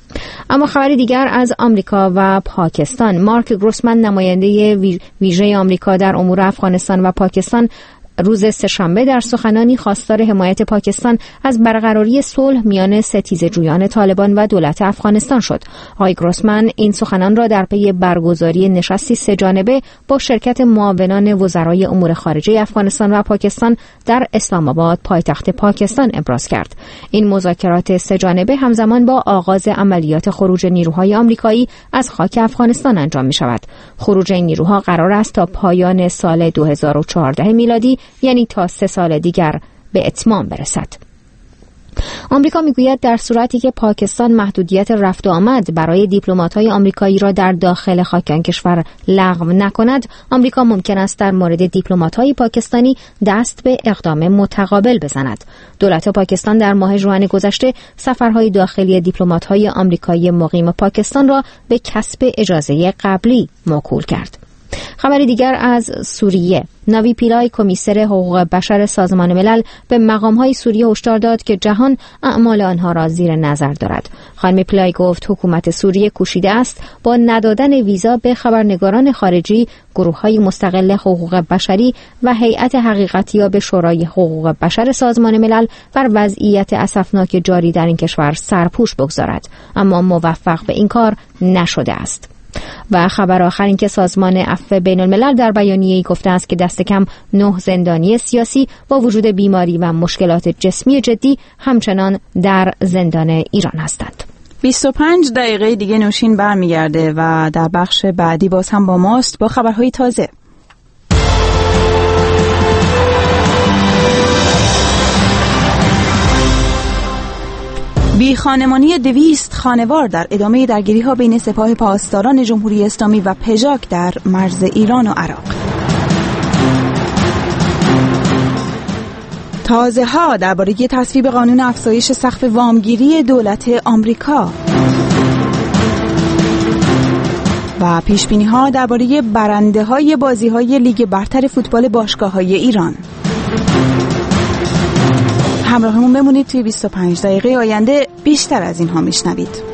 اما خبری دیگر از آمریکا و پاکستان. مارک گروسمن نماینده ویژه آمریکا در امور افغانستان و پاکستان روز سه‌شنبه در سخنانی خواستار حمایت پاکستان از برقراری صلح میان ستیزه‌جویان طالبان و دولت افغانستان شد. آقای گروسمن این سخنان را در پی برگزاری نشستی 3 جانبه با شرکت معاونان وزرای امور خارجه افغانستان و پاکستان در اسلام آباد پایتخت پاکستان ابراز کرد. این مذاکرات 3 جانبه همزمان با آغاز عملیات خروج نیروهای آمریکایی از خاک افغانستان انجام می شود. خروج این نیروها قرار است تا پایان سال 2014 میلادی، یعنی تا 3 سال دیگر، به اتمام برسد. آمریکا میگوید در صورتی که پاکستان محدودیت رفت و آمد برای دیپلمات‌های آمریکایی را در داخل خاک آن کشور لغو نکند، آمریکا ممکن است در مورد دیپلمات‌های پاکستانی دست به اقدام متقابل بزند. دولت پاکستان در ماه ژوئن گذشته سفرهای داخلی دیپلمات‌های آمریکایی مقیم پاکستان را به کسب اجازه قبلی موکول کرد. خبری دیگر از سوریه. ناوی پیلای کمیسر حقوق بشر سازمان ملل به مقام‌های سوریه هشدار داد که جهان اعمال آنها را زیر نظر دارد. خانم پیلای گفت حکومت سوریه کوشیده است با ندادن ویزا به خبرنگاران خارجی، گروه‌های مستقل حقوق بشری و هیئت حقیقتیاب شورای حقوق بشر سازمان ملل بر وضعیت اسفناک جاری در این کشور سرپوش بگذارد، اما موفق به این کار نشده است. و خبر آخر این که سازمان عفو بین الملل در بیانیه‌ای گفته است که دست کم 9 زندانی سیاسی با وجود بیماری و مشکلات جسمی جدی همچنان در زندان ایران هستند. 25 دقیقه دیگه نوشین برمیگرده و در بخش بعدی باز هم با ماست با خبرهای تازه. بی خانمانی 200 خانوار در ادامه درگیری‌ها بین سپاه پاسداران جمهوری اسلامی و پژاک در مرز ایران و عراق. تازه‌ها درباره تصویب قانون افزایش سقف وامگیری دولت آمریکا و پیشبینی‌ها درباره برنده‌های بازی‌های لیگ برتر فوتبال باشگاه‌های ایران. همراهمون بمونید، توی 25 دقیقه آینده بیشتر از اینها میشنوید.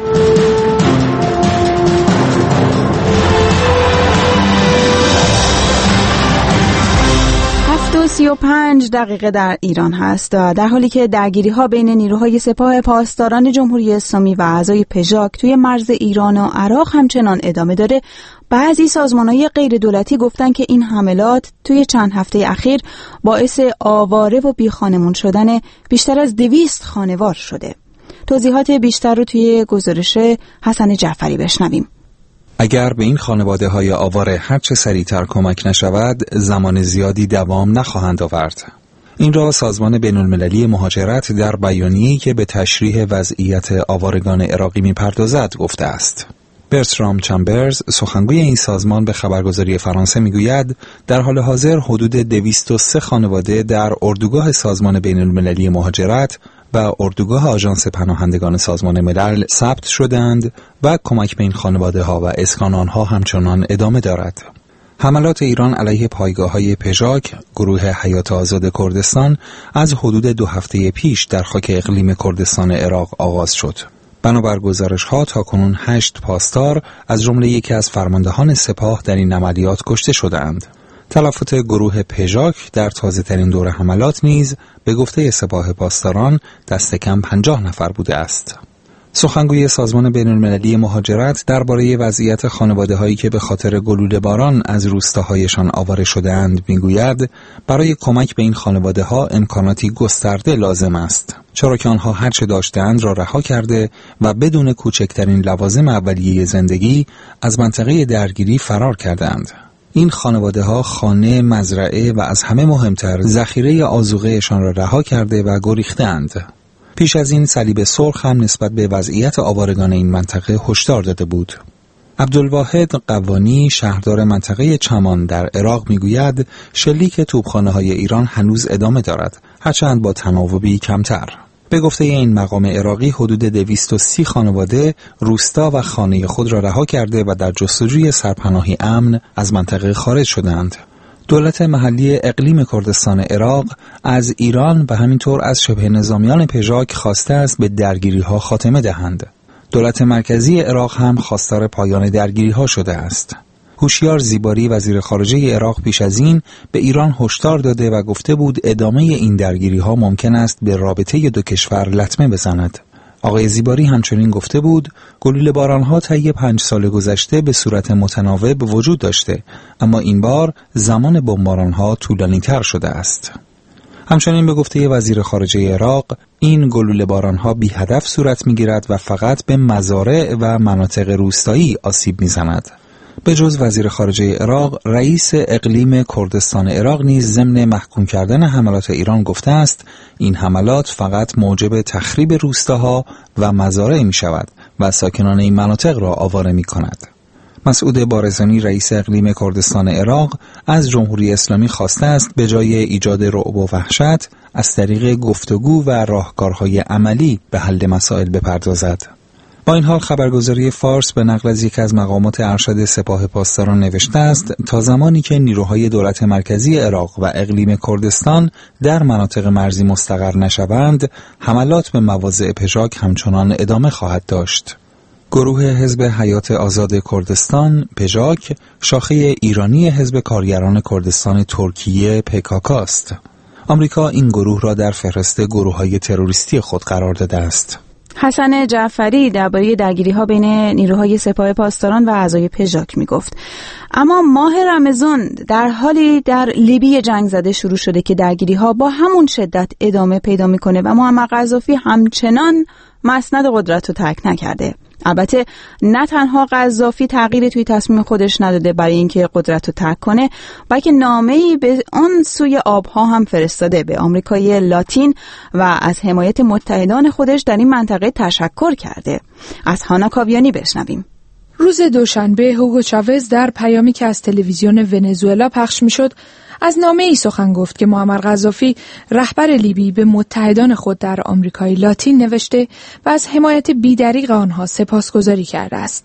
2:35 در ایران هست. در حالی که درگیری‌ها بین نیروهای سپاه پاسداران جمهوری اسلامی و اعضای پژاک توی مرز ایران و عراق همچنان ادامه داره، بعضی سازمان‌های غیر دولتی گفتن که این حملات توی چند هفته اخیر باعث آواره و بیخانمان شدن بیشتر از 200 خانوار شده. توضیحات بیشتر رو توی گزارش حسن جعفری بشنویم. اگر به این خانواده‌های آواره هرچه سریعتر کمک نشود، زمان زیادی دوام نخواهند آورد. این را سازمان بین‌المللی مهاجرت در بیانیه‌ای که به تشریح وضعیت آوارگان عراقی می‌پردازد گفته است. برترام چمبرز، سخنگوی این سازمان، به خبرگزاری فرانسه میگوید در حال حاضر حدود 203 خانواده در اردوگاه سازمان بین‌المللی مهاجرت و اردوگاه آژانس پناهندگان سازمان ملل ثبت شدند و کمک به این خانواده‌ها و اسکان آنها همچنان ادامه دارد. حملات ایران علیه پایگاه‌های پژاک، گروه حیات آزاد کردستان، از حدود 2 هفته پیش در خاک اقلیم کردستان عراق آغاز شد. بنابر گزارش‌ها تاکنون 8 پاسدار از جمله یکی از فرماندهان سپاه در این عملیات کشته شدند. تلفات گروه پژاک در تازه‌ترین دور حملات نیز به گفته سپاه پاسداران دست کم 50 نفر بوده است. سخنگوی سازمان بین‌المللی مهاجرت درباره وضعیت خانواده‌هایی که به خاطر گلوله باران از روستاهایشان آواره شده‌اند میگوید برای کمک به این خانواده‌ها امکاناتی گسترده لازم است، چرا که آنها هر چه داشتند را رها کرده و بدون کوچکترین لوازم اولیه زندگی از منطقه درگیری فرار کردند. این خانواده‌ها خانه، مزرعه و از همه مهمتر ذخیره آذوقه‌شان را رها کرده و گریختند. پیش از این صلیب سرخ هم نسبت به وضعیت آوارگان این منطقه هشدار داده بود. عبدالواحد قوانی، شهردار منطقه چمان در عراق میگوید شلیک توپخانه‌های ایران هنوز ادامه دارد، هرچند با تناوبی کمتر. به گفته این مقام عراقی حدود 230 خانواده روستا و خانه خود را رها کرده و در جستجوی سرپناهی امن از منطقه خارج شدند. دولت محلی اقلیم کردستان عراق از ایران و همینطور از شبه نظامیان پژاک خواسته است به درگیری‌ها خاتمه دهند. دولت مرکزی عراق هم خواستار پایان درگیری‌ها شده است. هوشیار زیباری وزیر خارجه عراق پیش از این به ایران هشدار داده و گفته بود ادامه این درگیری‌ها ممکن است به رابطه دو کشور لطمه بزند. آقای زیباری همچنین گفته بود گلوله باران‌ها طی 5 سال گذشته به صورت متناوب وجود داشته، اما این بار زمان بمباران‌ها طولانی‌تر شده است. همچنین به گفته وزیر خارجه عراق این گلوله باران‌ها بی هدف صورت می‌گیرد و فقط به مزارع و مناطق روستایی آسیب می‌زند. به جز وزیر خارجه عراق، رئیس اقلیم کردستان عراق نیز ضمن محکوم کردن حملات ایران گفته است این حملات فقط موجب تخریب روستاها و مزارع می شود و ساکنان این مناطق را آواره می کند. مسعود بارزانی، رئیس اقلیم کردستان عراق، از جمهوری اسلامی خواسته است به جای ایجاد رعب و وحشت از طریق گفتگو و راهکارهای عملی به حل مسائل بپردازد. با این حال خبرگزاری فارس به نقل از یکی از مقامات ارشد سپاه پاسداران نوشته است تا زمانی که نیروهای دولت مرکزی عراق و اقلیم کردستان در مناطق مرزی مستقر نشوند، حملات به مواضع پژاک همچنان ادامه خواهد داشت. گروه حزب حیات آزاد کردستان پژاک شاخه ایرانی حزب کارگران کردستان ترکیه PKK است. آمریکا این گروه را در فهرست گروه‌های تروریستی خود قرار داده است. حسن جعفری درباره درگیری‌ها بین نیروهای سپاه پاسداران و اعضای پژاک میگفت. اما ماه رمضان در حالی در لیبی جنگ زده شروع شده که درگیری‌ها با همون شدت ادامه پیدا میکنه و معمر قذافی همچنان مسند قدرت رو ترک نکرده. البته نه تنها قذافی تغییری توی تصمیم خودش نداده برای اینکه قدرت رو ترک کنه، بلکه نامه‌ای به آن سوی آبها هم فرستاده به آمریکای لاتین و از حمایت متحدان خودش در این منطقه تشکر کرده. از هانا کاویانی بشنویم. روز دوشنبه هوگو چاوز در پیامی که از تلویزیون ونزوئلا پخش میشد از نامه‌ای سخن گفت که معمر قذافی رهبر لیبی به متحدان خود در آمریکای لاتین نوشته و از حمایت بی‌دریغ آنها سپاسگزاری کرده است.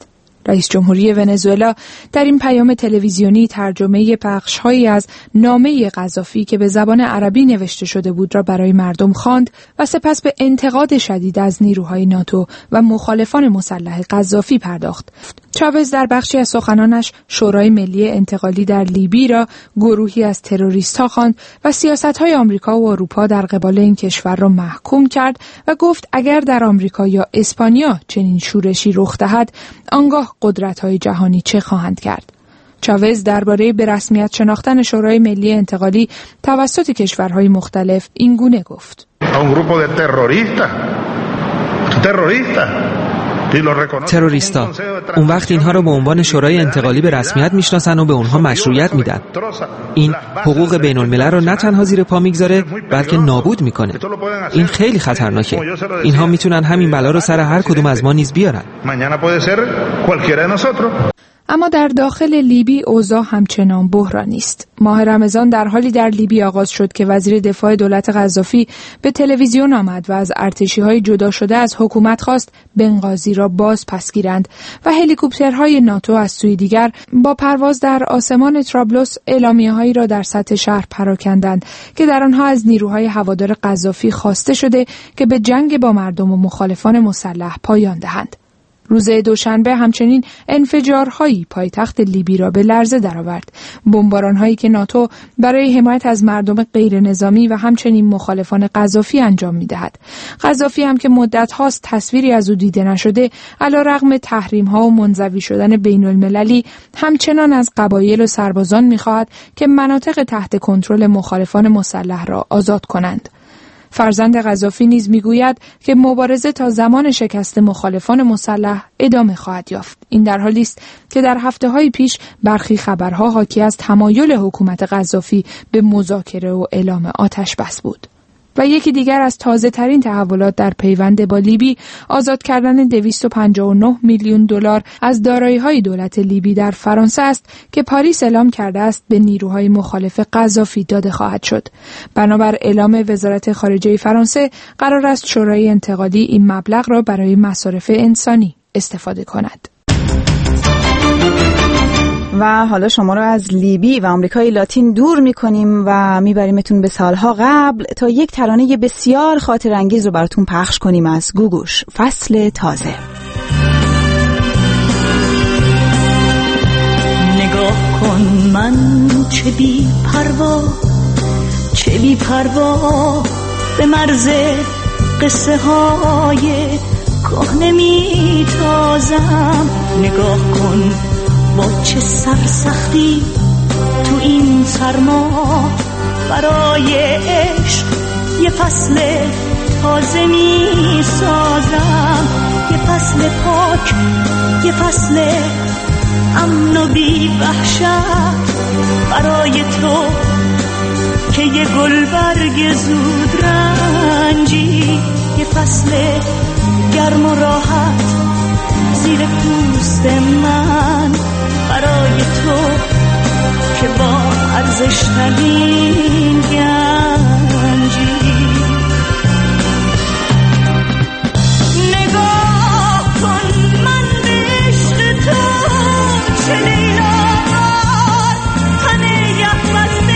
رئیس جمهوری ونزوئلا در این پیام تلویزیونی ترجمه بخش‌هایی از نامه قذافی که به زبان عربی نوشته شده بود را برای مردم خواند و سپس به انتقاد شدید از نیروهای ناتو و مخالفان مسلح قذافی پرداخت. چاوز در بخشی از سخنانش شورای ملی انتقالی در لیبی را گروهی از تروریست‌ها خواند و سیاست‌های آمریکا و اروپا در قبال این کشور را محکوم کرد و گفت اگر در آمریکا یا اسپانیا چنین شورشی رخ دهد آنگاه قدرت‌های جهانی چه خواهند کرد. چاوز درباره به رسمیت شناختن شورای ملی انتقالی توسط کشورهای مختلف این گونه گفت: تروریستا اون وقت اینها رو به عنوان شورای انتقالی به رسمیت میشناسن و به اونها مشروعیت میدن. این حقوق بین الملل رو نه تنها زیر پا میگذاره بلکه نابود میکنه. این خیلی خطرناکه. اینها میتونن همین بلا رو سر هر کدوم از ما نیز بیارن. اما در داخل لیبی اوضاع همچنان بحرانی است. ماه رمضان در حالی در لیبی آغاز شد که وزیر دفاع دولت قذافی به تلویزیون آمد و از ارتشی‌های جدا شده از حکومت خواست بنغازی را باز پس گیرند و هلیکوپترهای ناتو از سوی دیگر با پرواز در آسمان طرابلس اعلامیه‌هایی را در سطح شهر پراکندند که در آنها از نیروهای هوادار قذافی خواسته شده که به جنگ با مردم و مخالفان مسلح پایان دهند. روز دوشنبه همچنین انفجارهایی پایتخت لیبی را به لرزه درآورد. بمباران‌هایی که ناتو برای حمایت از مردم غیر نظامی و همچنین مخالفان قذافی انجام می‌دهد. قذافی هم که مدت هاست تصویری از او دیده نشده، علیرغم تحریم‌ها و منزوی شدن بین‌المللی، همچنان از قبایل و سربازان می‌خواهد که مناطق تحت کنترل مخالفان مسلح را آزاد کنند. فرزند قذافی نیز میگوید که مبارزه تا زمان شکست مخالفان مسلح ادامه خواهد یافت. این در حالی است که در هفته‌های پیش برخی خبرها حاکی از تمایل حکومت قذافی به مذاکره و اعلام آتش بس بود. و یکی دیگر از تازه‌ترین تحولات در پیوند با لیبی آزاد کردن 259 میلیون دلار از دارایی‌های دولت لیبی در فرانسه است که پاریس اعلام کرده است به نیروهای مخالف قذافی داده خواهد شد. بنابر اعلام وزارت خارجه فرانسه قرار است شورای انتقالی این مبلغ را برای مصارف انسانی استفاده کند. و حالا شما را از لیبی و آمریکای لاتین دور می‌کنیم و میبریمتون به سالها قبل تا یک ترانه بسیار خاطر انگیز رو براتون پخش کنیم از گوگوش، فصل تازه. نگاه کن من چه بی پروا به مرز قصه های کهنه میتازم. نگاه کن با چه سرسختی تو این سرما برای عشق یه فصل تازه می سازم. یه فصل پاک، یه فصل امن و بی وحشت برای تو که یه گل برگ زود رنجی. یه فصل گرم و راحت زیر پوست من برای تو که با ارزش ترین گنجی. نگاه کن من به عشق تو چه لیلاوار تن یخبسته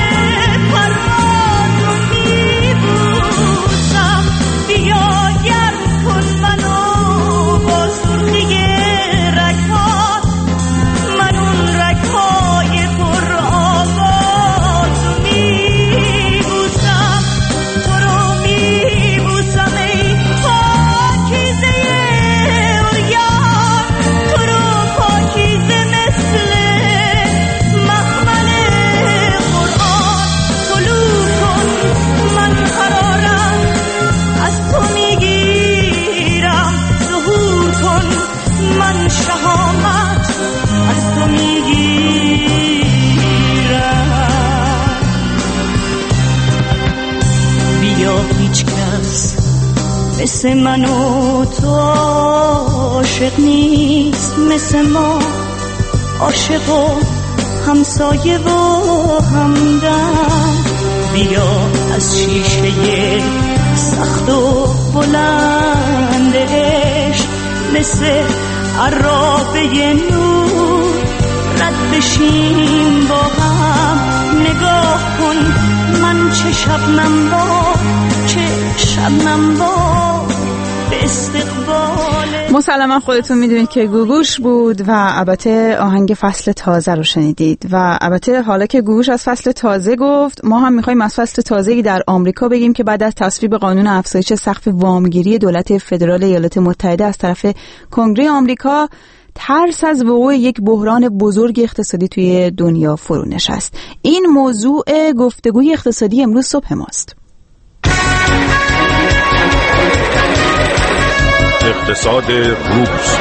پرواز رو میبوسم. بیا گرم کن منو با سرخی رگ‌هات، من اون رگ‌های پر آواز رو میبوسم. تو رو میبوسم ای پاکیزه عریان، تو رو پاکیزه مثل مخمل قرآن. طلوع کن من قرارم از تو میگیرم، ظهور کن من شهامت از تو میگیرم. بیا هیچ کس مثل من و تو عاشق نیست، مثل ما عاشق و همسایه و همدم. بیا از شیشه سخت و بلند عشق مثل عرابه نور رد بشیم با هم. نگاه کن من چه شبنم با به استقبال. مسلما خودتون میدونید که گوگوش بود و البته آهنگ فصل تازه رو شنیدید و البته حالا که گوگوش از فصل تازه گفت، ما هم میخوایم از فصل تازه‌ای در آمریکا بگیم که بعد از تصویب قانون افزایش سقف وامگیری دولت فدرال ایالات متحده از طرف کنگره آمریکا، ترس از وقوع یک بحران بزرگ اقتصادی توی دنیا فرو نشست. این موضوع گفتگوی اقتصادی امروز صبح ماست. اقتصاد روز.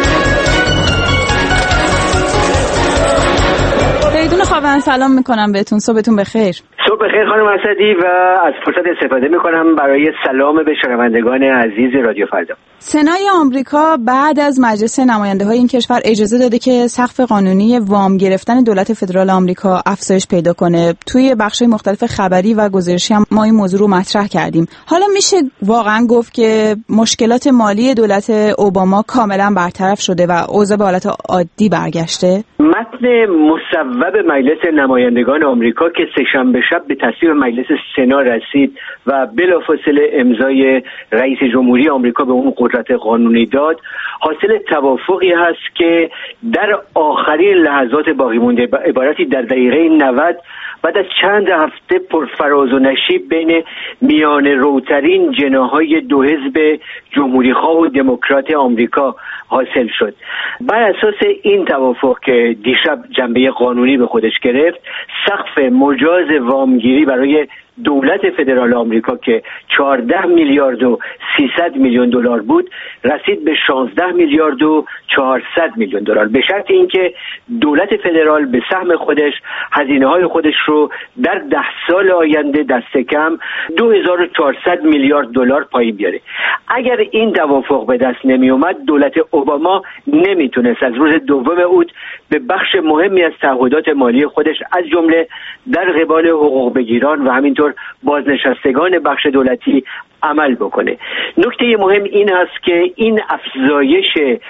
فریدون خواهان سلام میکنم بهتون، صبحتون بخیر. صبح بخیر خانم اسدی و از فرصت استفاده میکنم برای سلام به شنوندگان عزیز رادیو فردا. سنای آمریکا بعد از مجلس نماینده‌های این کشور اجازه داده که سقف قانونی وام گرفتن دولت فدرال آمریکا افزایش پیدا کنه. توی بخش‌های مختلف خبری و گزارشی هم ما این موضوع رو مطرح کردیم. حالا میشه واقعا گفت که مشکلات مالی دولت اوباما کاملا برطرف شده و اوضاع به حالت عادی برگشته؟ متن مصوب مجلس نمایندگان آمریکا که سه‌شنبه شب به تصویب مجلس سنا رسید و بلافاصله امضای رئیس جمهوری آمریکا به اون قدرت قانونی داد، حاصل توافقی هست که در آخرین لحظات باقی مونده، عبارتی در دقیقه 90 بعد از چند هفته پرفراز و نشیب بین میان روترین جناح‌های دو حزب جمهوری‌خواه و دموکرات آمریکا حاصل شد. بر اساس این توافق که دیشب جنبه قانونی به خودش گرفت، سقف مجاز وامگیری برای دولت فدرال آمریکا که 14 میلیارد و 300 میلیون دلار بود رسید به 16 میلیارد و 400 میلیون دلار، به شرط اینکه دولت فدرال به سهم خودش هزینه‌های خودش رو در 10 سال آینده دست کم 2400 میلیارد دلار پایین بیاره. اگر این توافق به دست نمی اومد، دولت اوباما نمیتونست از روز دوم اوت به بخش مهمی از تعهدات مالی خودش از جمله در قبال حقوق بگیران و همینطور بازنشستگان بخش دولتی عمل بکنه. نکته مهم این است که این افزایش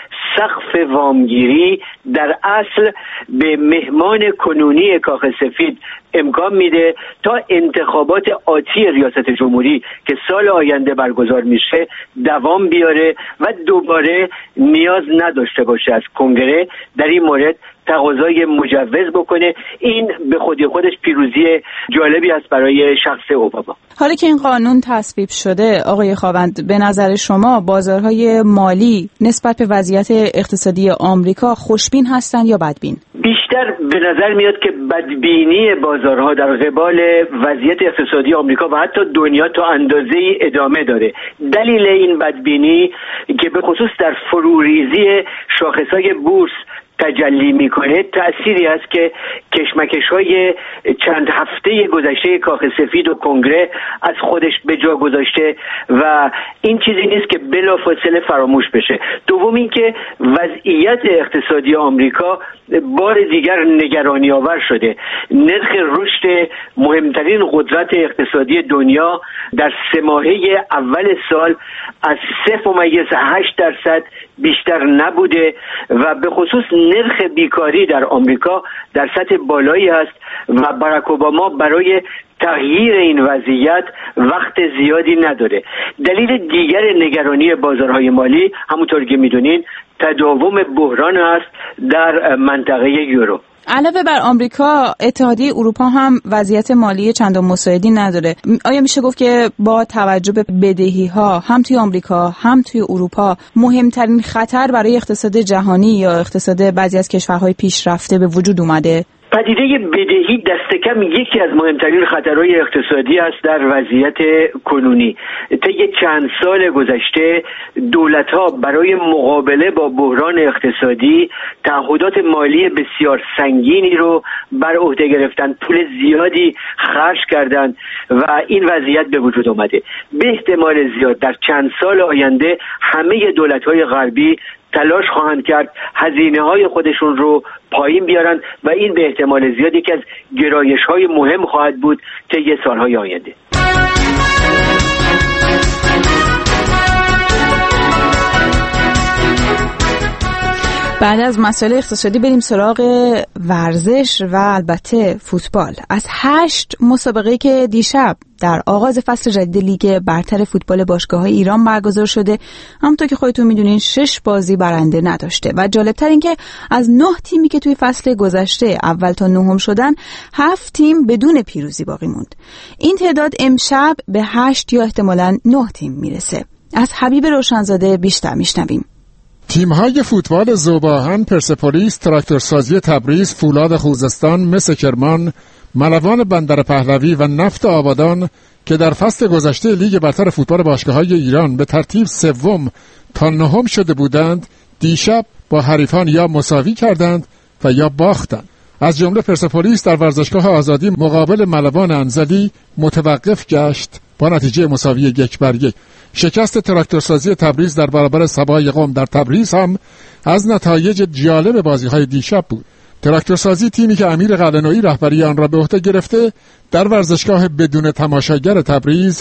سقف وامگیری در اصل به مهمان کنونی کاخ سفید امکان میده تا انتخابات آتی ریاست جمهوری که سال آینده برگزار میشه دوام بیاره و دوباره نیاز نداشته باشه از کنگره در این مورد تقاضای مجوز بکنه. این به خودی خودش پیروزی جالبی است برای شخص اوباما. حالا که این قانون تصویب شده آقای خاوند، به نظر شما بازارهای مالی نسبت به وضعیت اقتصادی آمریکا خوشبین هستند یا بدبین؟ بیشتر به نظر میاد که بدبینی بازارها در قبال وضعیت اقتصادی آمریکا و حتی دنیا تا اندازه‌ای ادامه داره. دلیل این بدبینی که به خصوص در فروریزی شاخص‌های بورس تجلی میکنه تأثیری است که کشمکش‌های چند هفته گذشته کاخ سفید و کنگره از خودش به جا گذاشته و این چیزی نیست که بلافاصله فراموش بشه. دوم این که وضعیت اقتصادی آمریکا بار دیگر نگرانی آور شده. نرخ رشد مهمترین قدرت اقتصادی دنیا در 3 ماهه اول سال از 0.8% بیشتر نبوده و به خصوص نرخ بیکاری در آمریکا در سطح بالایی است و باراک اوباما برای تغییر این وضعیت وقت زیادی نداره. دلیل دیگر نگرانی بازارهای مالی همونطور که میدونین تداوم بحران است در منطقه یورو. علاوه بر آمریکا، اتحادیه اروپا هم وضعیت مالی چندان مساعدی نداره. آیا میشه گفت که با توجه به بدهی‌ها هم توی آمریکا هم توی اروپا مهمترین خطر برای اقتصاد جهانی یا اقتصاد بعضی از کشورهای پیشرفته به وجود اومده؟ پدیده بدهی دست کم یکی از مهمترین خطرهای اقتصادی است در وضعیت کنونی. طی چند سال گذشته دولت‌ها برای مقابله با بحران اقتصادی تعهدات مالی بسیار سنگینی رو بر عهده گرفتن، پول زیادی خرج کردند و این وضعیت به وجود آمده. به احتمال زیاد در چند سال آینده همه دولت‌های غربی تلاش خواهند کرد هزینه‌های خودشون رو پایین بیارن و این به احتمال زیاد یکی از گرایش‌های مهم خواهد بود طی سال‌های آینده. بعد از مسائل اقتصادی بریم سراغ ورزش و البته فوتبال. از 8 مسابقه که دیشب در آغاز فصل جدید لیگ برتر فوتبال باشگاه‌های ایران برگزار شده، همونطور که خودتون میدونین 6 بازی برنده نداشته و جالبتر این که از 9 تیمی که توی فصل گذشته اول تا نهم شدن 7 تیم بدون پیروزی باقی موند. این تعداد امشب به 8 یا احتمالاً 9 تیم میرسه. از حبیب روشنزاده بیشتر میشنویم. تیم‌های فوتبال ذوب‌آهن، پرسپولیس، تراکتورسازی تبریز، فولاد خوزستان، مس کرمان، ملوان بندر پهلوی و نفت آبادان که در فصل گذشته لیگ برتر فوتبال باشگاه‌های ایران به ترتیب سوم تا نهم شده بودند، دیشب با حریفان یا مساوی کردند و یا باختند. از جمله پرسپولیس در ورزشگاه آزادی مقابل ملوان انزلی متوقف گشت با نتیجه مساوی 1-1. شکست تراکتورسازی تبریز در برابر سبای قم در تبریز هم از نتایج جالب بازی‌های دیشب بود. تراکتورسازی، تیمی که امیر قلعه‌نویی رهبری آن را به عهده گرفته، در ورزشگاه بدون تماشاگر تبریز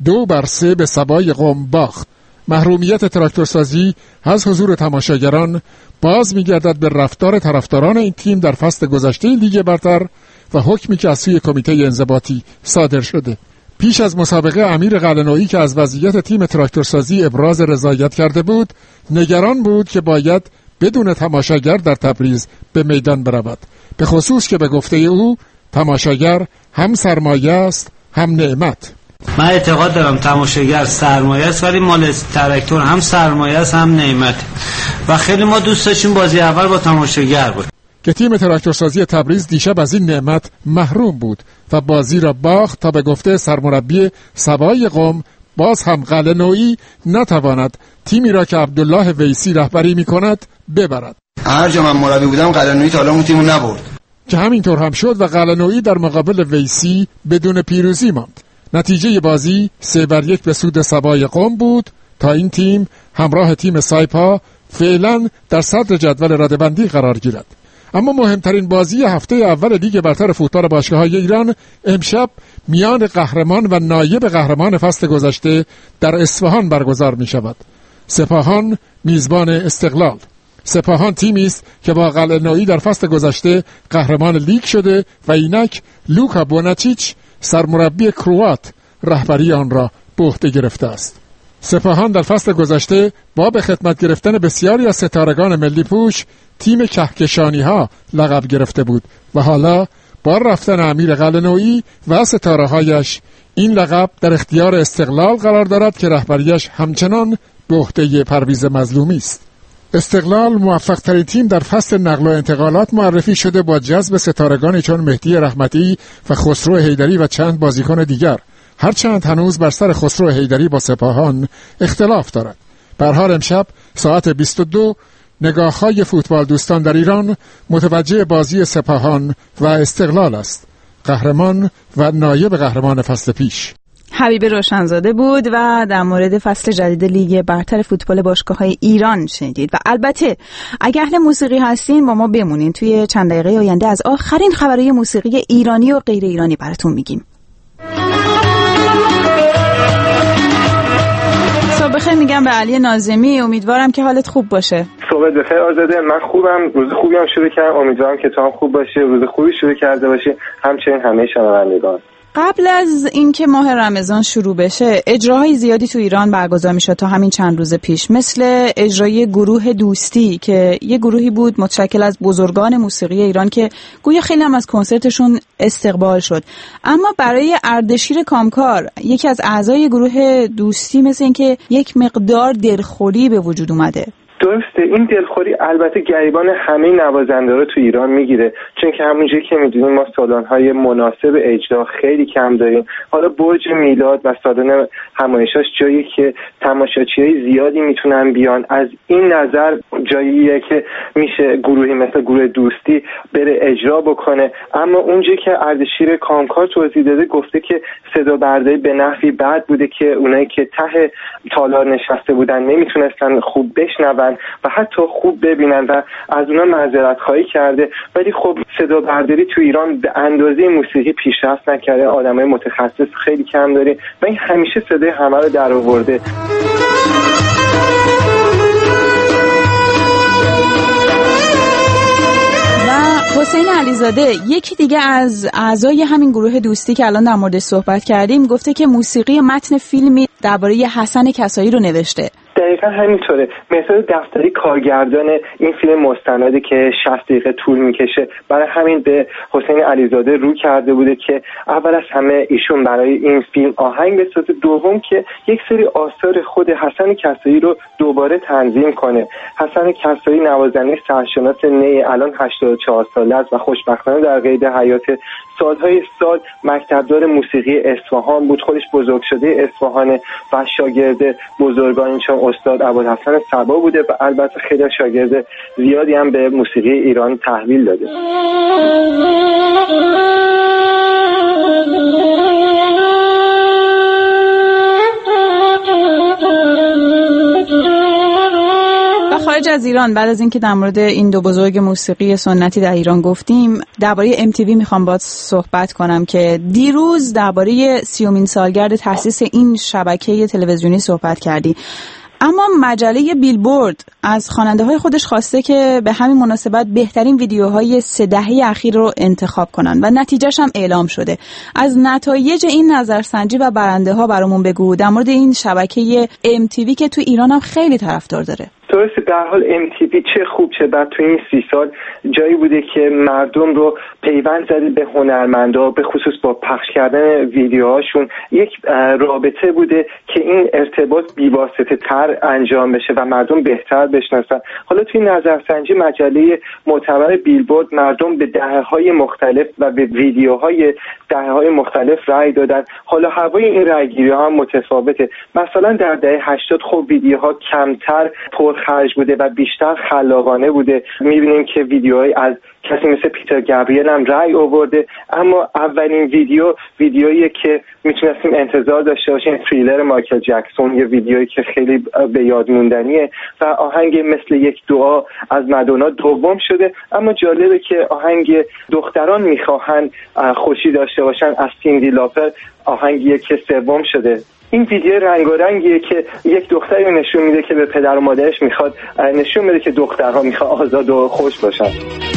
2-3 به سبای قم باخت. محرومیت تراکتورسازی از حضور تماشاگران باز می‌گردد به رفتار طرفداران این تیم در فصل گذشته لیگ برتر و حکمی که از سوی کمیته انضباطی صادر شده. پیش از مسابقه امیر قلعه‌نویی که از وضعیت تیم تراکتورسازی ابراز رضایت کرده بود، نگران بود که باید بدون تماشاگر در تبریز به میدان برود، به خصوص که به گفته او تماشاگر هم سرمایه است هم نعمت. من اعتقاد دارم تماشاگر سرمایه است، ولی مال تراکتور هم سرمایه است هم نعمت و خیلی ما دوست داشتیم بازی اول با تماشاگر بود. که تیم تراکتورسازی تبریز دیشب از این نعمت محروم بود و بازی را باخت تا به گفته سرمربی سبای قم باز هم قلعه‌نویی نتواند تیمی را که عبدالله ویسی رهبری می‌کند ببرد. هر جا من مربی بودم قلعه‌نویی تا الان اون تیمو نبرد. که همینطور هم شد و قلعه‌نویی در مقابل ویسی بدون پیروزی ماند. نتیجه بازی 3-1 به سود سبای قم بود تا این تیم همراه تیم سایپا فعلا در صدر جدول رده‌بندی قرار گیرد. اما مهمترین بازی هفته اول لیگ برتر فوتبال باشگاه‌های ایران امشب میان قهرمان و نایب قهرمان فصل گذشته در اصفهان برگزار می شود. سپاهان میزبان استقلال. سپاهان تیمی است که با قلعه‌نویی در فصل گذشته قهرمان لیگ شده و اینک لوکا بوناچیچ سرمربی کروات رهبری آن را به عهده گرفته است. سپاهان در فصل گذشته با به خدمت گرفتن بسیاری از ستارگان ملی پوش تیم کهکشانی ها لقب گرفته بود و حالا با رفتن امیر قلعه‌نویی و ستاره هایش این لقب در اختیار استقلال قرار دارد که رهبریش همچنان به عهده پرویز مظلومی است. استقلال موفق ترین تیم در فصل نقل و انتقالات معرفی شده با جذب ستارگانی چون مهدی رحمتی و خسرو حیدری و چند بازیکن دیگر، هرچند هنوز بر سر خسرو حیدری با سپاهان اختلاف دارد. به هر حال امشب ساعت 22 نگاه‌های فوتبال دوستان در ایران متوجه بازی سپاهان و استقلال است، قهرمان و نایب قهرمان فصل پیش. حبیب روشنزاده بود و در مورد فصل جدید لیگ برتر فوتبال باشگاه‌های ایران شنیدید. و البته اگه اهل موسیقی هستین با ما بمونین، توی چند دقیقه آینده از آخرین خبرهای موسیقی ایرانی و غیر ایرانی براتون میگیم. صبح بخیر میگم به علی ناظمی، امیدوارم که حالت خوب باشه. صبح بخیر آزاده، من خوبم، روز خوبی هم شروع کردم، امیدوارم که تو هم خوب باشی، روز خوبی شروع کرده باشی، همچنین همه شنوندگان. قبل از اینکه ماه رمضان شروع بشه اجراهای زیادی تو ایران برگزار میشد تا همین چند روز پیش، مثل اجرای گروه دوستی که یه گروهی بود متشکل از بزرگان موسیقی ایران که گویا خیلی هم از کنسرتشون استقبال شد. اما برای اردشیر کامکار، یکی از اعضای گروه دوستی، مثل اینکه یک مقدار دلخوری به وجود اومده. درسته، این دلخوری البته گریبان همه نوازنده رو تو ایران میگیره، چون که همونجوری که میدونیم ما سالن‌های مناسب اجرا خیلی کم داریم. حالا برج میلاد و سالن همایشاش جایی که تماشاچیای زیادی میتونن بیان، از این نظر جاییه که میشه گروهی مثل گروه دوستی بره اجرا بکنه. اما اونجایی که اردشیر کامکار توضیح داده، گفته که صدا برداری به نحوی بد بوده که اونایی که ته تالار نشسته بودن نمیتونستن خوب بشنون و حتی خوب ببینن و از اونا معذرت خواهی کرده. ولی خب صدا برداری تو ایران به اندازه موسیقی پیشرفت نکرده، آدمای متخصص خیلی کم داره و این همیشه صدای همه رو در آورده. حسین علیزاده، یکی دیگه از اعضای همین گروه دوستی که الان در موردش صحبت کردیم، گفته که موسیقی متن فیلمی درباره حسن کسایی رو نوشته. دقیقا همینطوره. مهرداد دفتری کارگردان این فیلم مستندی که 60 دقیقه طول میکشه، برای همین به حسین علیزاده رو کرده بوده که اول از همه ایشون برای این فیلم آهنگ بسازه، دوم که یک سری آثار خود حسن کسایی رو دوباره تنظیم کنه. حسن کسایی نوازنده سرشناس نی الان 84 ساله است و خوشبختانه در قید حیات. سالهای سال مکتبدار موسیقی اصفهان بود، خودش بزرگ شده اصفهانه و شاگرد بزرگانی چون استاد ابوالحسن صبا بوده و البته خیلی شاگرد زیادی هم به موسیقی ایران تحویل داده. خارج از ایران، بعد از اینکه در مورد این دو بزرگ موسیقی سنتی در ایران گفتیم، درباره MTV میخوام باهات صحبت کنم که دیروز درباره 30مین سالگرد تأسیس این شبکه تلویزیونی صحبت کردی. اما مجله بیلبورد از خواننده‌های خودش خواسته که به همین مناسبت بهترین ویدیوهای 3 دهه اخیر رو انتخاب کنن و نتیجهش هم اعلام شده. از نتایج این نظرسنجی و برنده‌ها برامون بگو، در مورد این شبکه MTV که تو ایران هم خیلی طرفدار داره. درسته، در حال MTV چه خوب چه بد تو این 30 سال جایی بوده که مردم رو پیوند زده به هنرمندا، به خصوص با پخش کردن ویدیوهاشون یک رابطه بوده که این ارتباط بی‌واسطه تر انجام بشه و مردم بهتر بشناسن. حالا توی نظرسنجی مجله معتبر بیلبورد مردم به دهه‌های مختلف و به ویدیوهای دهه‌های مختلف رأی دادن. حالا هوای این رأی‌گیری‌ها هم متفاوته. مثلا در دهه 80 خب ویدیوها کمتر پرخرج بوده و بیشتر خلاقانه بوده. می‌بینیم که ویدیوهای از کسی مثل پیتر گابریل هم رأی آورده، اما اولین ویدیویی که میتونستیم انتظار داشته باشیم تریلر مایکل جکسون، یه ویدیویی که خیلی به یاد موندنیه و آهنگ مثل یک دعا از مادونا دوم شده. اما جالبه که آهنگ دختران میخواهن خوشی داشته باشن از سیندی لاپر آهنگیه که سوم شده. این ویدیو رنگارنگیه که یک دختری رو نشون میده که به پدر و مادرش میخواد نشون بده که دخترها میخواد آزاد و خوش باشن.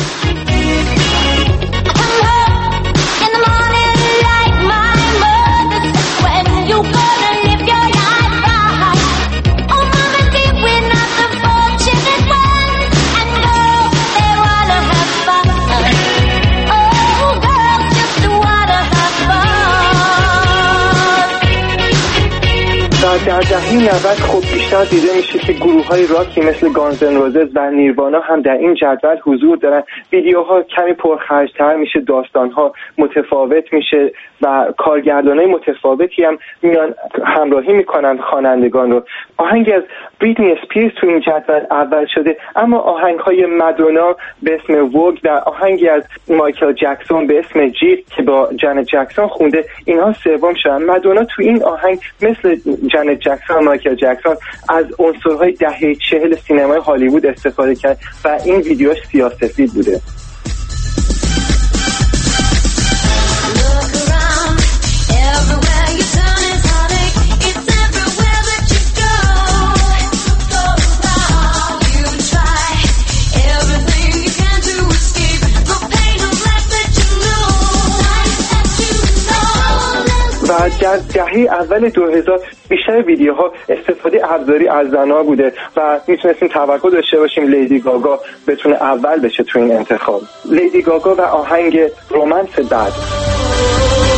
در دهه 90 خب بیشتر دیده میشه که گروه‌های راکی مثل گانز ان روزز و نیروانا هم در این جدول حضور دارن. ویدیوها کمی پرخرج‌تر میشه، داستان‌ها متفاوت میشه و کارگردانای متفاوتی هم میان همراهی میکنن خوانندگان رو. آهنگ از بریتنی اسپیرز تو این جدول اول شده، اما آهنگ‌های مادونا به اسم ووگ و آهنگی از مایکل جکسون به اسم جی که با جنت جکسون خونده، اینها سوم شدن. مادونا تو این آهنگ مثل جنت جکسون و مایکل جکسون از عنصرهای دهه 40 سینمای هالیوود استفاده کرد و این ویدیوش سیاه‌سفید بوده. و در دهه اول 2000 بیشتر ویدیوها استفاده ابزاری از زنها بوده و میتونستیم توقع داشته باشیم لیدی گاگا بتونه اول بشه تو این انتخاب. لیدی گاگا و آهنگ رومنس بد.